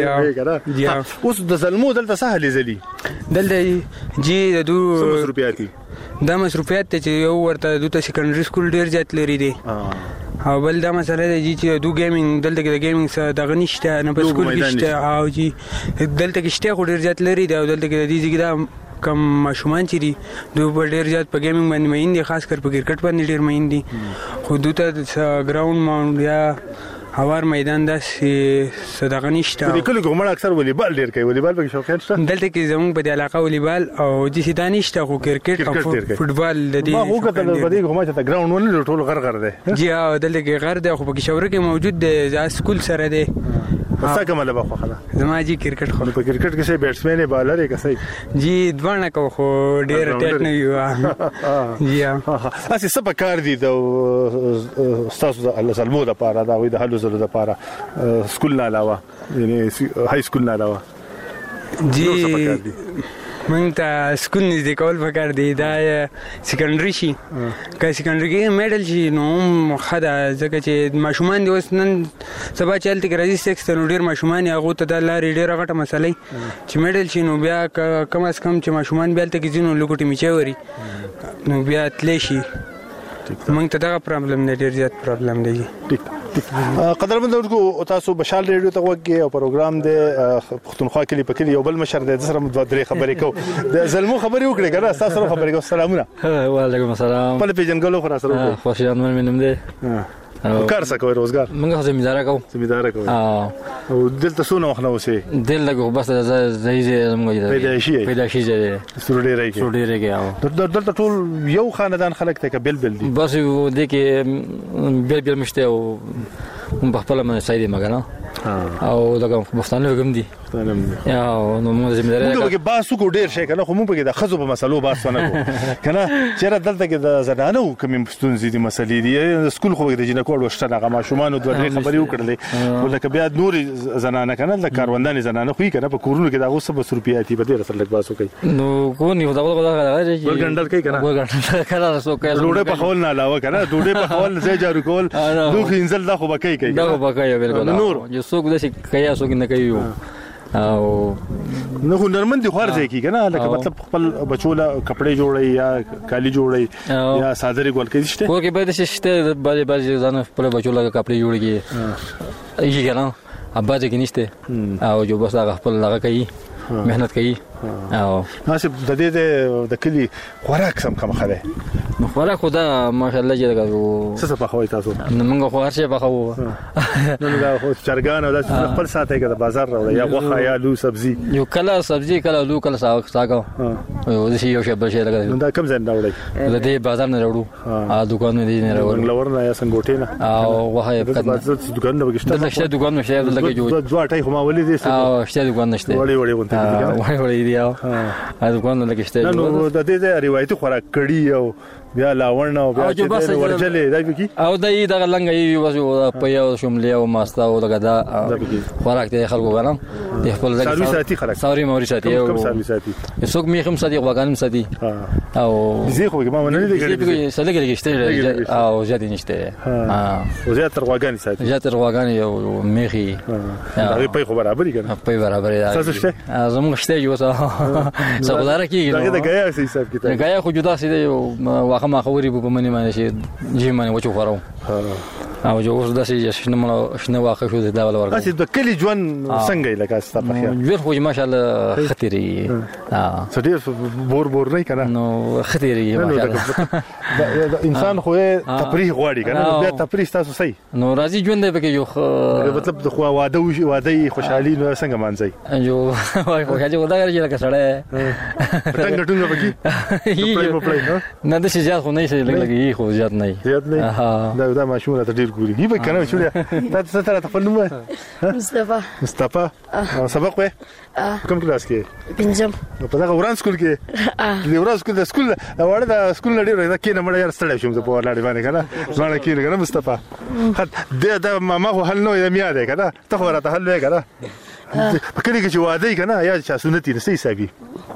جی اوس د ظلمو دلته سهل زلی دلته جی د دو مصروفیات دا مصروفیات ته چې یو ورته د سکندري سکول ډیر زیات لري دي او بل دا مسله ده چې دو گیمینګ دلته کې د گیمینګ سره دغه نشته نه په سکول کې شته او جی دلته کې شته خو ډیر زیات لري دی او دلته کې د دې ځګدا کم ماشومان چې دي دوی ډیر زیات په گیمینګ باندې مین دي خاص کر په کرکټ باندې ډیر مین دي خو دوی ته ګراوند ماونټ یا هوار میدان داسې صدقه نشته د کلي ګمړ اکثر والیبال ډیر کوي والیبال په شوقین شته دلته کې زموږ په علاقه والیبال او د سیدا نشته خو کرکټ او فوټبال د دې ما هو کته د دې ګمړ ته ګراوند ولې ټول غر غر دی جی او دلته کې غر دی خو په شاور کې موجود دی ځا سکول سره دی څه کومه لبا خو خلا زما جی کرکټ خو په کرکټ کې سه بیټسمن یې بالر یې کسي جی دوانه کو خو ډیر ټیټ نه یو جی اسی سبا کار دي د استاد الله سلمو د پاره دا وي د حلو زلو د پاره سکول نه علاوه یعنی های سکول نه علاوه جی مونږ ته سکول نږدې کول پکار دی دا سیکنډري شي که سیکنډري کې میډل شي نو ښه ده ځکه چې ماشومان دي اوس نن سبا چې هلته کې راځي سیکس ته نو ډېر ماشومان یې هغو ته دا لارې ډېره غټه مسله چې میډل شي نو بیا کم از کم چې ماشومان بیا هلته کې ځي نو لوګوټې میچی وري نو بیا تلی شي مونږ ته دغه پرابلم دی ډېر زیات پرابلم دی قدرمن دونکو تاسو بشال ریډیو ته وګورئ او پروګرام دی پښتونخوا کلی په کلی یو بل مشر دی سره دوه درې خبرې کو د زلمو خبرې وکړي کنه تاسو سره خبرې کو سلامونه وعلیکم السلام په پیژنګلو خو سره خوشیان مې نوم دی کار څه کوي روزګار موږ زمیندار کوو زمیندار کوو او دلته څونه وخت نو سي دلته بس زای زموږ پیدایشي پیدایشي دی سټوډي راځي سټوډي راځي او دلته ټول یو خاندان خلک ته بل بل دي بس د کې بل بل مشته او په خپل باندې سايدي مګنه او دغه مفتانه وګم دي یا نو موږ زمیندار موږ به باسو کو ډیر شي کنه خو موږ به د خزو په مسلو باسو نه کو کنه چیرې دلته کې د زنانو کوم ستونزې دي مسلې دي سکول خو د جنکو وشته هغه ماشومان دوه درې خبرې وکړلې ولکه بیا نور زنانه کنه د کاروندان زنانه خو کنه په کورونو کې دغه سبا روپیا تی به ډیر سره لګ باسو کوي نو کو نیو دغه دغه ورګندل کوي کنه ورګندل کله سو کوي ډوډۍ په خول نه علاوه کنه ډوډۍ په خول ځای جارو کول دوه انزل دا خو بکای کوي دا بکای بالکل نور یو څوک د شي کیا څوک نه کوي او نو هنرمند دي خور ځای کی کنه لکه مطلب خپل بچوله کپڑے جوړي یا کالی جوړي یا صادري ګول کوي شته کو کې به د شته باندې باندې ځان خپل بچوله کپڑے جوړي یي کنه ابا دې کې نشته او جو بس هغه خپل هغه کوي مهنت کوي او ناسب د دې د کلی خوراک سم کوم خله نو خوراک خدا ماشاءالله چې دغه څه څه په خوي تاسو نو موږ خو هر څه په خو نو دا خو چرګان او د خپل ساتي کې د بازار راوړي یا غوخه یا لو سبزي یو کله سبزي کله لو کله ساګ ساګو او د شي یو شی بل شی لګا نو دا کوم ځای راوړي د دې بازار نه راوړو ا دکان دې نه راوړو لور نه یا څنګه نه او وه په دکان نه وګشته د شته دکان نشه لګي جوړ دوه ټای خو ما ولې دې او شته دکان نشته وړي وړي ونته وړي وړي دی او ا دکان نه لګشته نو د دې روایتي خوراک کړي او بیا لاوړنه او بیا چې ورجلې دا بکی او دای دغه لنګ یو وسو په یو شملې او ماستا او دغه دا خوراک ته خلکو غنم د خپل ځای ساروي ساتي خلک ساوري موري ساتي او کوم ساروي ساتي څوک میخم ساتي غواګانم ساتي او زه خو ما نه دي کړی سلګ لګشته او زیات نشته ها او زیات تر غواګان ساتي زیات تر غواګان یو میخي هغه په خو برابر کنه په برابر دی زموږ شته یو څه څنګه کیږي دا د غیا حساب کې غیا خو جدا سي دی واخه ما خوري په منی باندې شي جی باندې وچو خورو او جو اوس داسې شنو مړ شنو واقع شو دا ول ورغله اسی د کلی ژوند څنګه لکه ستاسو په خیال ژوند خو ماشاءالله خطري ها سړي بور بور نه کنه نو خطري ماشاءالله انسان خو تفریح غواړي کنه بیا تفریح تاسو صحیح نو راځي ژوند دی به یو مطلب د خو واده واده خوشحالي نو څنګه مانځي جو وای خو هغه ودا راځي لکه سړی ټنګ ټنګ بکی نه د زیات خو نه شي لګي خو زیات نه زیات نه دا دا ماشومه ته ډیر ګوري دی به کنه شوړه تاسو سره خپل نوم مصطفی مصطفی سبق وې کوم کلاس کې پنځم په دا وران سکول کې د وران سکول د سکول وړه د سکول لري دا کې نه مړ یار ستړی شوم په ورلاړې باندې کنه ځوانه کې کنه مصطفی دا دا ما خو حل نو یې ده کنه ته خو راته حل وې کنه په کلی کې چې واده کنه یا چې سنتي نسې حسابي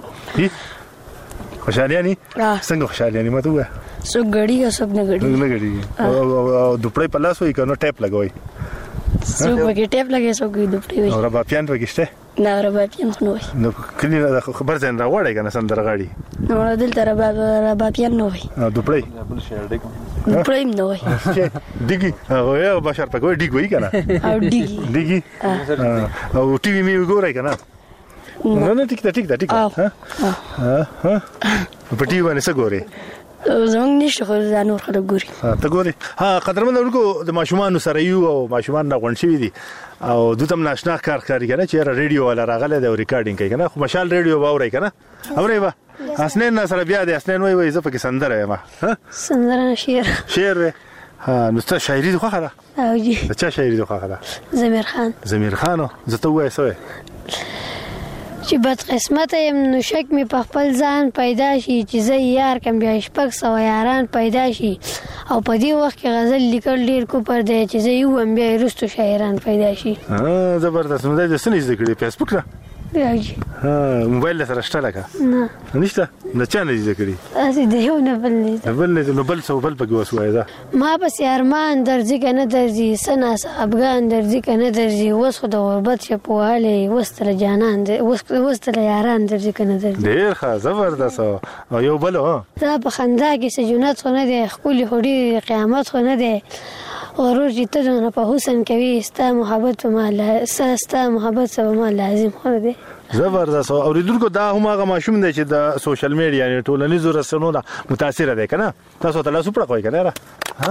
خوشاليانی څنګه خوشاليانی مته وای سو غړي او سب نه غړي نه غړي او دوپړې په لاس وای کنه ټیپ لګوي سو پکې ټیپ لګي سو کې دوپړې وای او ربا پیان پکې نه ربا پیان نو وای نو کلی خبر ځین راوړی کنه سندر غاړي نو دلته ربا ربا پیان نو وای دوپړې دوپړې نو وای دیګي او یو بشر پکې دیګ وای کنه او دیګي دیګي او ټي وي می وګورای کنه نه نه ټیک ټیک ټیک ها ها په ټي باندې څه ګوري زمونږ نشته خو دا نور خلک ګوري ته ګوري ها قدرمن ورکو د ماشومان سره یو او ماشومان نه غونډ شوی دي او دوتم ناشنا کار کوي کنه چې ریډیو ولا راغله د ریکارډینګ کوي کنه خو مشال ریډیو باوري کنه اوري با اسنین سره بیا د اسنین وای وای زه پکې سندره یم ها سندره شعر شعر ها نو څه شاعري خو خره او جی د چا شاعري دی خوښه ده؟ ضمیر خان. ضمیر خان زه ته ووایه څه وایې؟ چې بد قسمته یم نو شک مې په خپل ځان پیدا شي چې زه یار کم بیا شپږ سوه یاران پیدا شي او په دې وخت کې غزل لیکل ډېر کوپر دی چې زه یو هم بیا وروستو شاعران پیدا شي. زبردست. نو دا د څه نه زده کړې؟ فیسبوک نه؟ موبایل له سره شته لکه؟ نه نشته. د چا نه زده کړې؟ داسې د یو نه بل نه د بل نه. نو بل څه بل پکې اوس وایه ده؟ ما پسې ارمان درځي که نه درځي څه ناڅه افغان درځي که نه درځي اوس خو د غربت شپ وهلی اوس تله جانان اوس تله یاران درځي که نه درځي. ډېر ښه زبردست. او یو بل هو دا په خندا کې څه جنت خو نه دی ښکلي خو ډېر قیامت خو نه دی غرور چې ته دونه په حسن کوي ستا محبت په ما ستا محبت څه په ما لازم خو نه دی. زبردست. اوریدونکو دا هم هغه ماشوم دی چې د سوشل میډیا یعنې ټولنیزو رسنیو نه متاثره دی که نه؟ تاسو ته لاس وپړه کوئ که نه یاره؟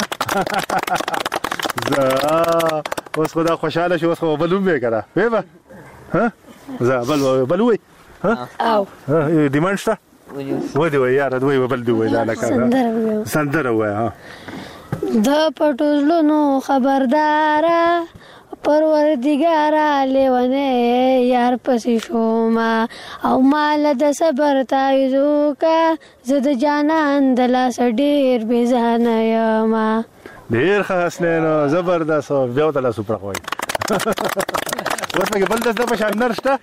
اوس خو دا خوشحاله شو اوس خو بل ومې که نه ویې به زه بل بل ووایي او ډیمانډ شته؟ ودې وایي یاره دوی به بل دې ووایي دا لکه سندره ووایه. د پټو زړونو خبرداره پروردګاره لیونی یار پسې شومه او ماله د صبر تعویذ وکړه زه د جانان د لاسه ډېر بېځانه یمه. ډېر ښه حسنینو زبردست. بیا ورته لاس وپړه وایي. اوس پکې بل دس د په شان نر شته؟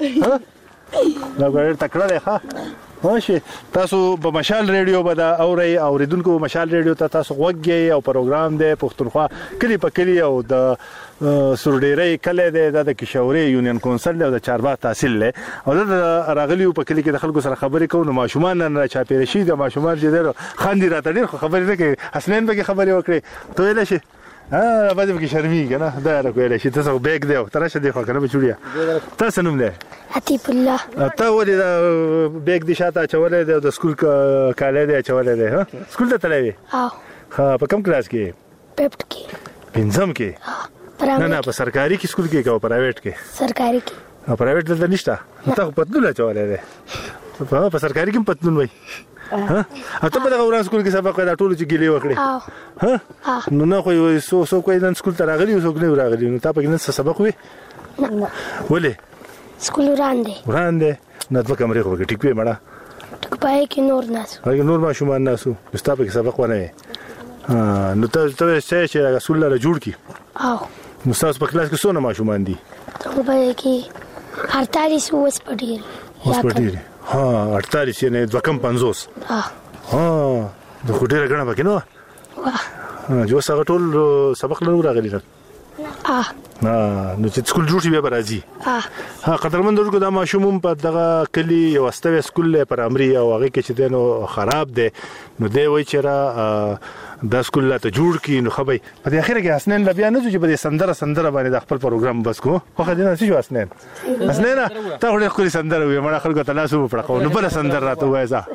دا ډېر تکړه دی ښه. ماشي. تاسو په مشال ریډیو به دا اورئ. اوریدونکو مشال ریډیو ته تاسو غوږ یې او پروګرام دی پښتونخوا کلي په کلي او د سورډیرۍ کلی دی دا د کشوري یونین کونسل دی او د چارباغ تحصیل دی او دا راغلي په کلي کې د خلکو سره خبرې کوو. نو ماشومان نن راچاپېره شي د ماشومان چې دی خاندي راته ډېر خو خبرې نه کوي. حسنین پکې خبرې وکړې ته ویلی شي بعضې پکې شرمېږي که نه دا راکو ویلی شي ته څه بیګ دی ته راشه دی خوا که نه بچوړیه تا څه نوم دی؟ عطیف الله. ته ولې دا بیګ دې شاته اچولی دی او د سکول کالی دی اچولی دی سکول ته تللی وې؟ ښه. په کوم کلاس کې؟ پیپټ کې. پنځم کې؟ نه نه په سرکاري کې سکول کې که او پرایویټ کې؟ سرکاري کې. او پرایویټ دلته نشته؟ ته خو پتلون اچولی دی. په سرکاري کې هم پتلون وایي. او ته په دغه وران سکول کې سبق وایي دا ټولو چې ګیلې وکړې نو نه خو څوک وایي نن سکول ته راغلي او څوک نه راغلي نو تا پکې نن څه سبق وایي؟ ولې؟ سکول وران دی. وران دی. نه دوه کمرې خو پکې ټیک وې مړه ټیک په هغې کې نور ناست هغې نور ماشومان ناست وو نو ستا پکې سبق ونه وې. نو ته ته څه چې هغه سکول لاره جوړ کړي نو ستاسو په کلاس کې څونه ماشومان دي؟ په هغې کې اړتالیس اوس په ډېر اوس په ډېر ها اړتالیس یعنې دوه کم پنځوس ها د خو ډېره ګڼه پکې نه وه چې اوس هغه ټول سبق نه راغلي نه نو چې سکول جوړ شي بیا به راځي. ها قدرمن اورونکو دا ماشوم هم په دغه کلي یو استوی سکول دی پرایمري او هغې کې چې دی نو خراب دی نو دی وایي چې را دا سکول لا ته جوړ کړي نو ښه به په دې اخره کې حسنین له بیا نه ځو چې په دې سندره سندره باندې د خپل پروګرام بس کوو خوښه دې نه څه شو حسنین؟ حسنینه تا خو ډېر ښکلې سندره وویې مړه خلکو ته لاس وپړه کوو نو بله سندره راته ووایه ځه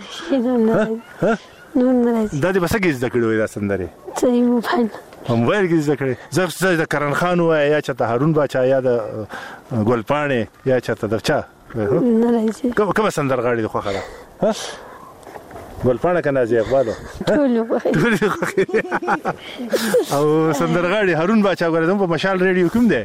دا دې په څه کې زده کړې وې دا سندرې؟ په موبایل کې زده کړې؟ زه د کرن خان ووایه یا چېرته هارون باچا یا د ګل پاڼې یا چېرته د چا کومه سندرغاړې دې خوښه ده؟ ګل پاڼه که نازي اقبالو ټولې خوښې او سندرغاړي هارون باچا ګوره زموږ په مشال ریډیو کوم دی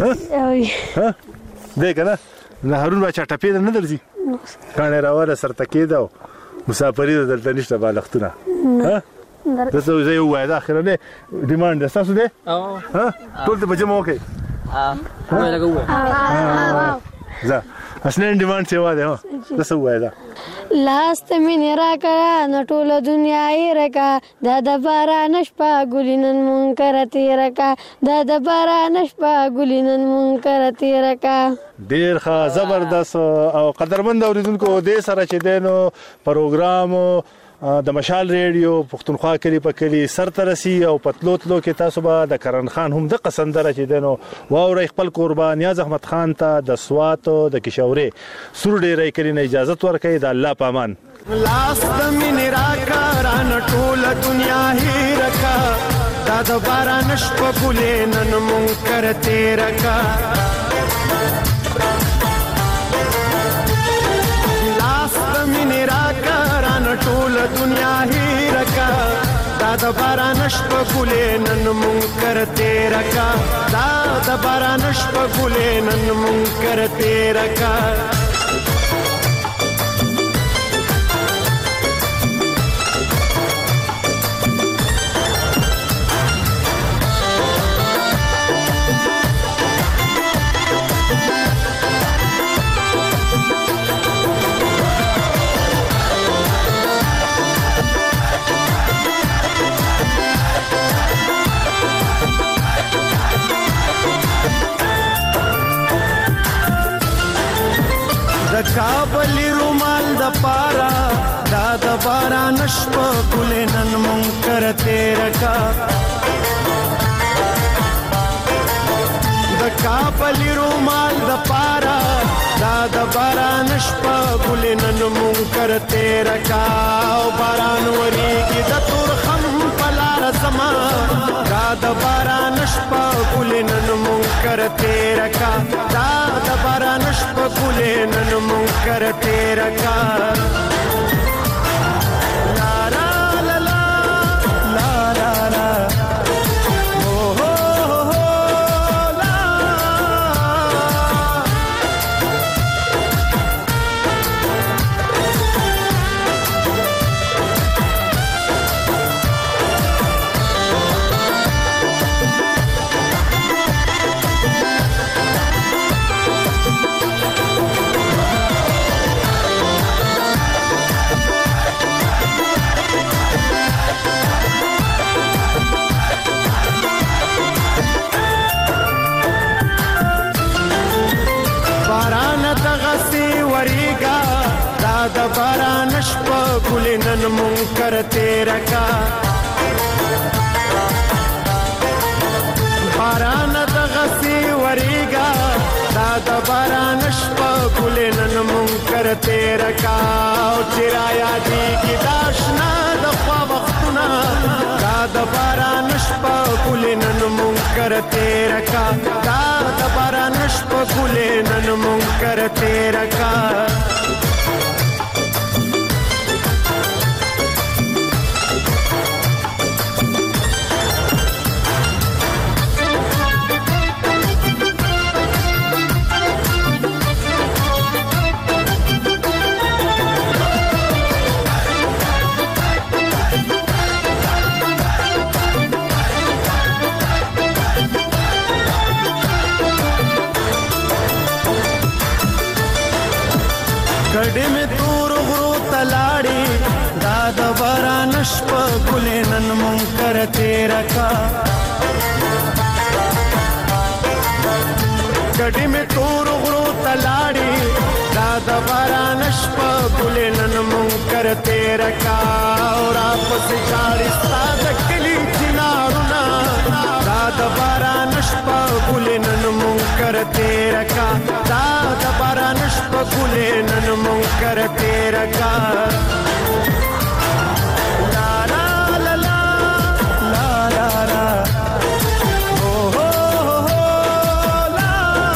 دی که نه هارون باچا ټپې در نه درځي کاڼې راواله سرتکې ده او مسافري ده دلته نشته بالښتونه دلته زه یې ووایه دا اخرنی ډیمانډ دی ستاسو دی ټول دې په جمع وکړئ ځه حسنین ډیمانډ سیوا دی زه څه ووایه ځه لاس ته مینې راکړه نو ټوله دنیا هېره کړه دا د بارانه شپه ګلي نن مونږ کره تېره کړه دا د بارانه شپه ګلي نن مونږ کره تېره کړه. ډېر ښه زبردست. او قدرمند اورېدونکو دې سره چې دی نو پروګرام د مشال ریډیو پښتونخوا کلي په کلي سر ته رسي او په تلو تلو کې تاسو به د کرن خان هم دغه سندره چې دی نو واورئ خپل قربان نیاز احمد خان ته د سواتو د کشوري سورډیرۍ کلي نه اجازت ورکوي د الله په امان. لاس د مینې راکړه رانه ټوله دنیا هېره کړه دا د باران شپه ګلې نن مونږ کره تېره کړه لاس د مینې راکړه رانه ټوله دنیا هېره کړه دا د باران شپه ګلې نن منکر تیر کا دا د باران شپه ګلې نن منکر تیر کا د کابل رومال د پارا دا د باران شپه ګلې نن منکر تیر کا د کابل رومال د پارا دا د باران شپه ګلې نن منکر تیر کا او باران وریږي د تور خم پلار زما دا د باران شپه ګلې نن منکر تیر کا دا د باران شپه ګلې نن منکر تیر کا لا لا لا لا لا لا لا د باران شپه ګلې نن منکر تیر کا باران د غسی وریگا دا د باران شپه ګلې نن منکر تیر کا او چرایا دی کی داشنا د خوا وختونه دا د باران شپه ګلې نن منکر تیر کا دا د باران شپه ګلې نن منکر تیر کا کډې مې تور غرو تلاړي دا د باران شپه ګلې نن منکر تیر کا کډې مې تور غرو تلاړي دا د باران شپه ګلې نن منکر تیر کا اور اپس چاړي ستاد کلی چنارونه دا د باران شپه ګلې نن منکر تیر کا دا د باران شپه ګلې نن منکر تیر کا لا لا لا لا لا لا لا او هو هو لا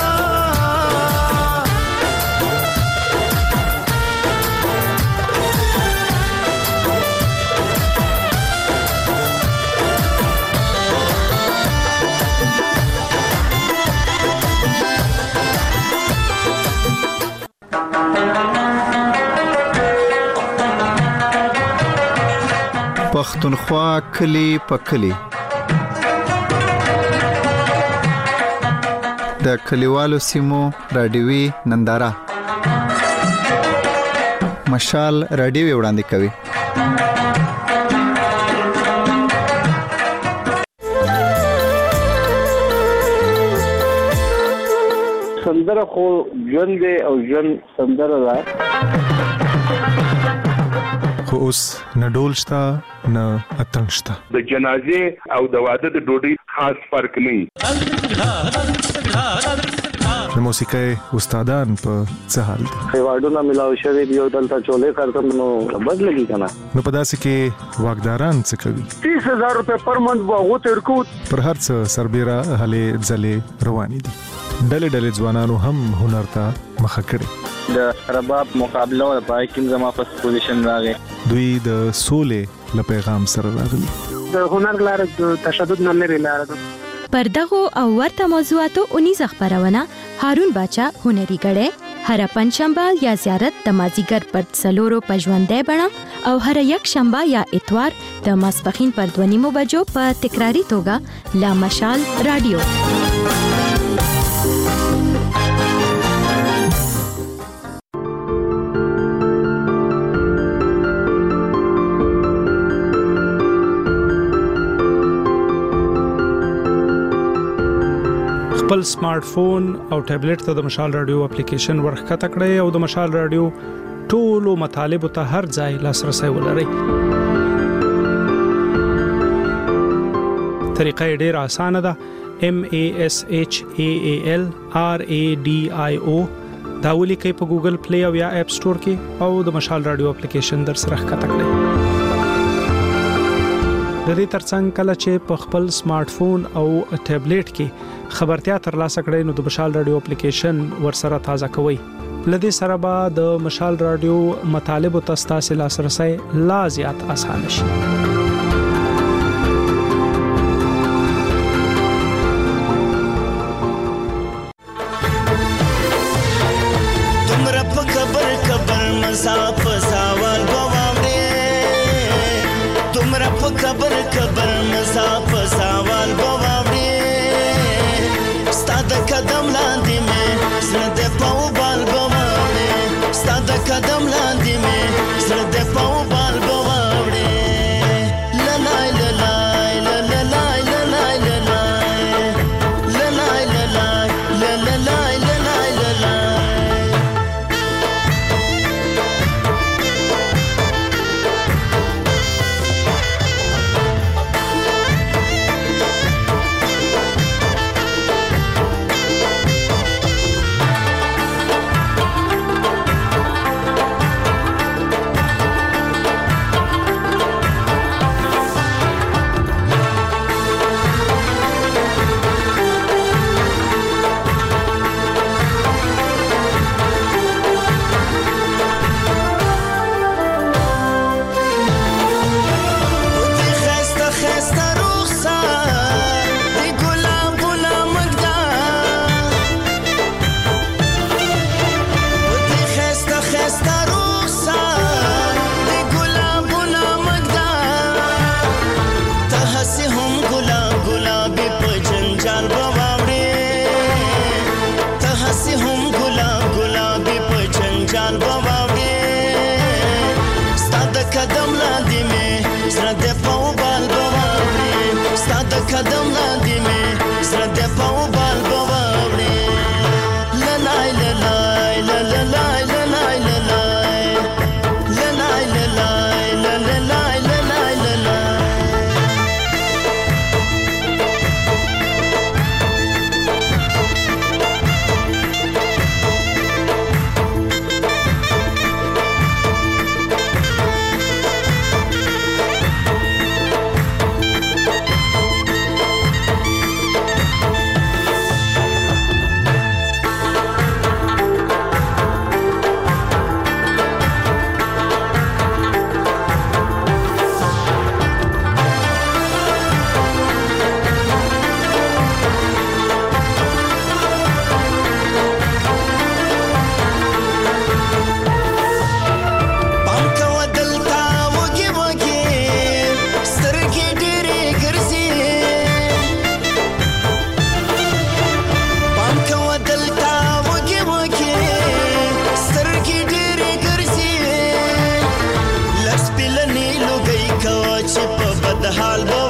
پښتونخوا کلی په کلی د کلیوالو سیمو رادیوي ننداره مشال رادیوي وړاندې کوي سندره خو ژوند دی او ژوند سندره ده خو اوس نه ډول شته نه اتڼ شته د جنازې او د واده د ډوډۍ خاص فرق نه د موسیقۍ استادان په څه حال دي خیواډونه ملاو شوی دی او دلته چولې کارته نو بد لګي کنه نو په داسې کې واګداران څه کوي تیس هزار روپے پر منټ واغو تر کو پر هر څه سربېره هلې ځلې روانې دي ډلې ډلې ځوانانو هم هنر ته مخه کړي د رباب مقابله او پای کې زما په پوزیشن راغی دوی د سولې له پیغام سره راغلي د هنر لار د تشدد نه لري لار ده. پر دغو او ورته موضوعاتو اونیزه خبرونه هارون باچا هنري غړې هر پنځشنبه یا زیارت د مازیګر پر څلورو پژوندې بڼه او هر یک شنبه یا اتوار د ماسپخین پر دوه نیمو بجو په تکراری توګه لا مشال رادیو. خپل سمارټ فون او ټابلیټ ته د مشال رادیو اپلیکیشن ورخکته کړئ او د مشال رادیو ټولو مطالبه ته هر ځای لاسرسي ولرئ. طریقه ډیره اسانه ده. M A S H A A L R A D I O دا ولیکئ په ګوګل پلی او یا اپ سٹور کې او د مشال رادیو اپلیکیشن در سره ښکته کړئ. د دې ترڅنګ کله چې په خپل سمارټ فون او ټابلیټ کې خبرتیا ترلاسه کړئ نو د مشال رادیو اپلیکیشن ورسره تازه کوئ. لدې سره به د مشال رادیو مطالب او تاسو لاسرسي لا زیات اسانه شي. تمره په خبر خبر مساف سوال بواوړې تمره په خبر خبر مساف سوال بواوړې ستاد قدم لاندې مې زړه د پاو بال بواوړې ستاد قدم لاندې مې زړه د پاو بال بواوړې لای لای لای لای لای لای لای لای قدم لاندې مې زړه د پاو بال بواوړې لای لای لای لای لای لای چې په بد حال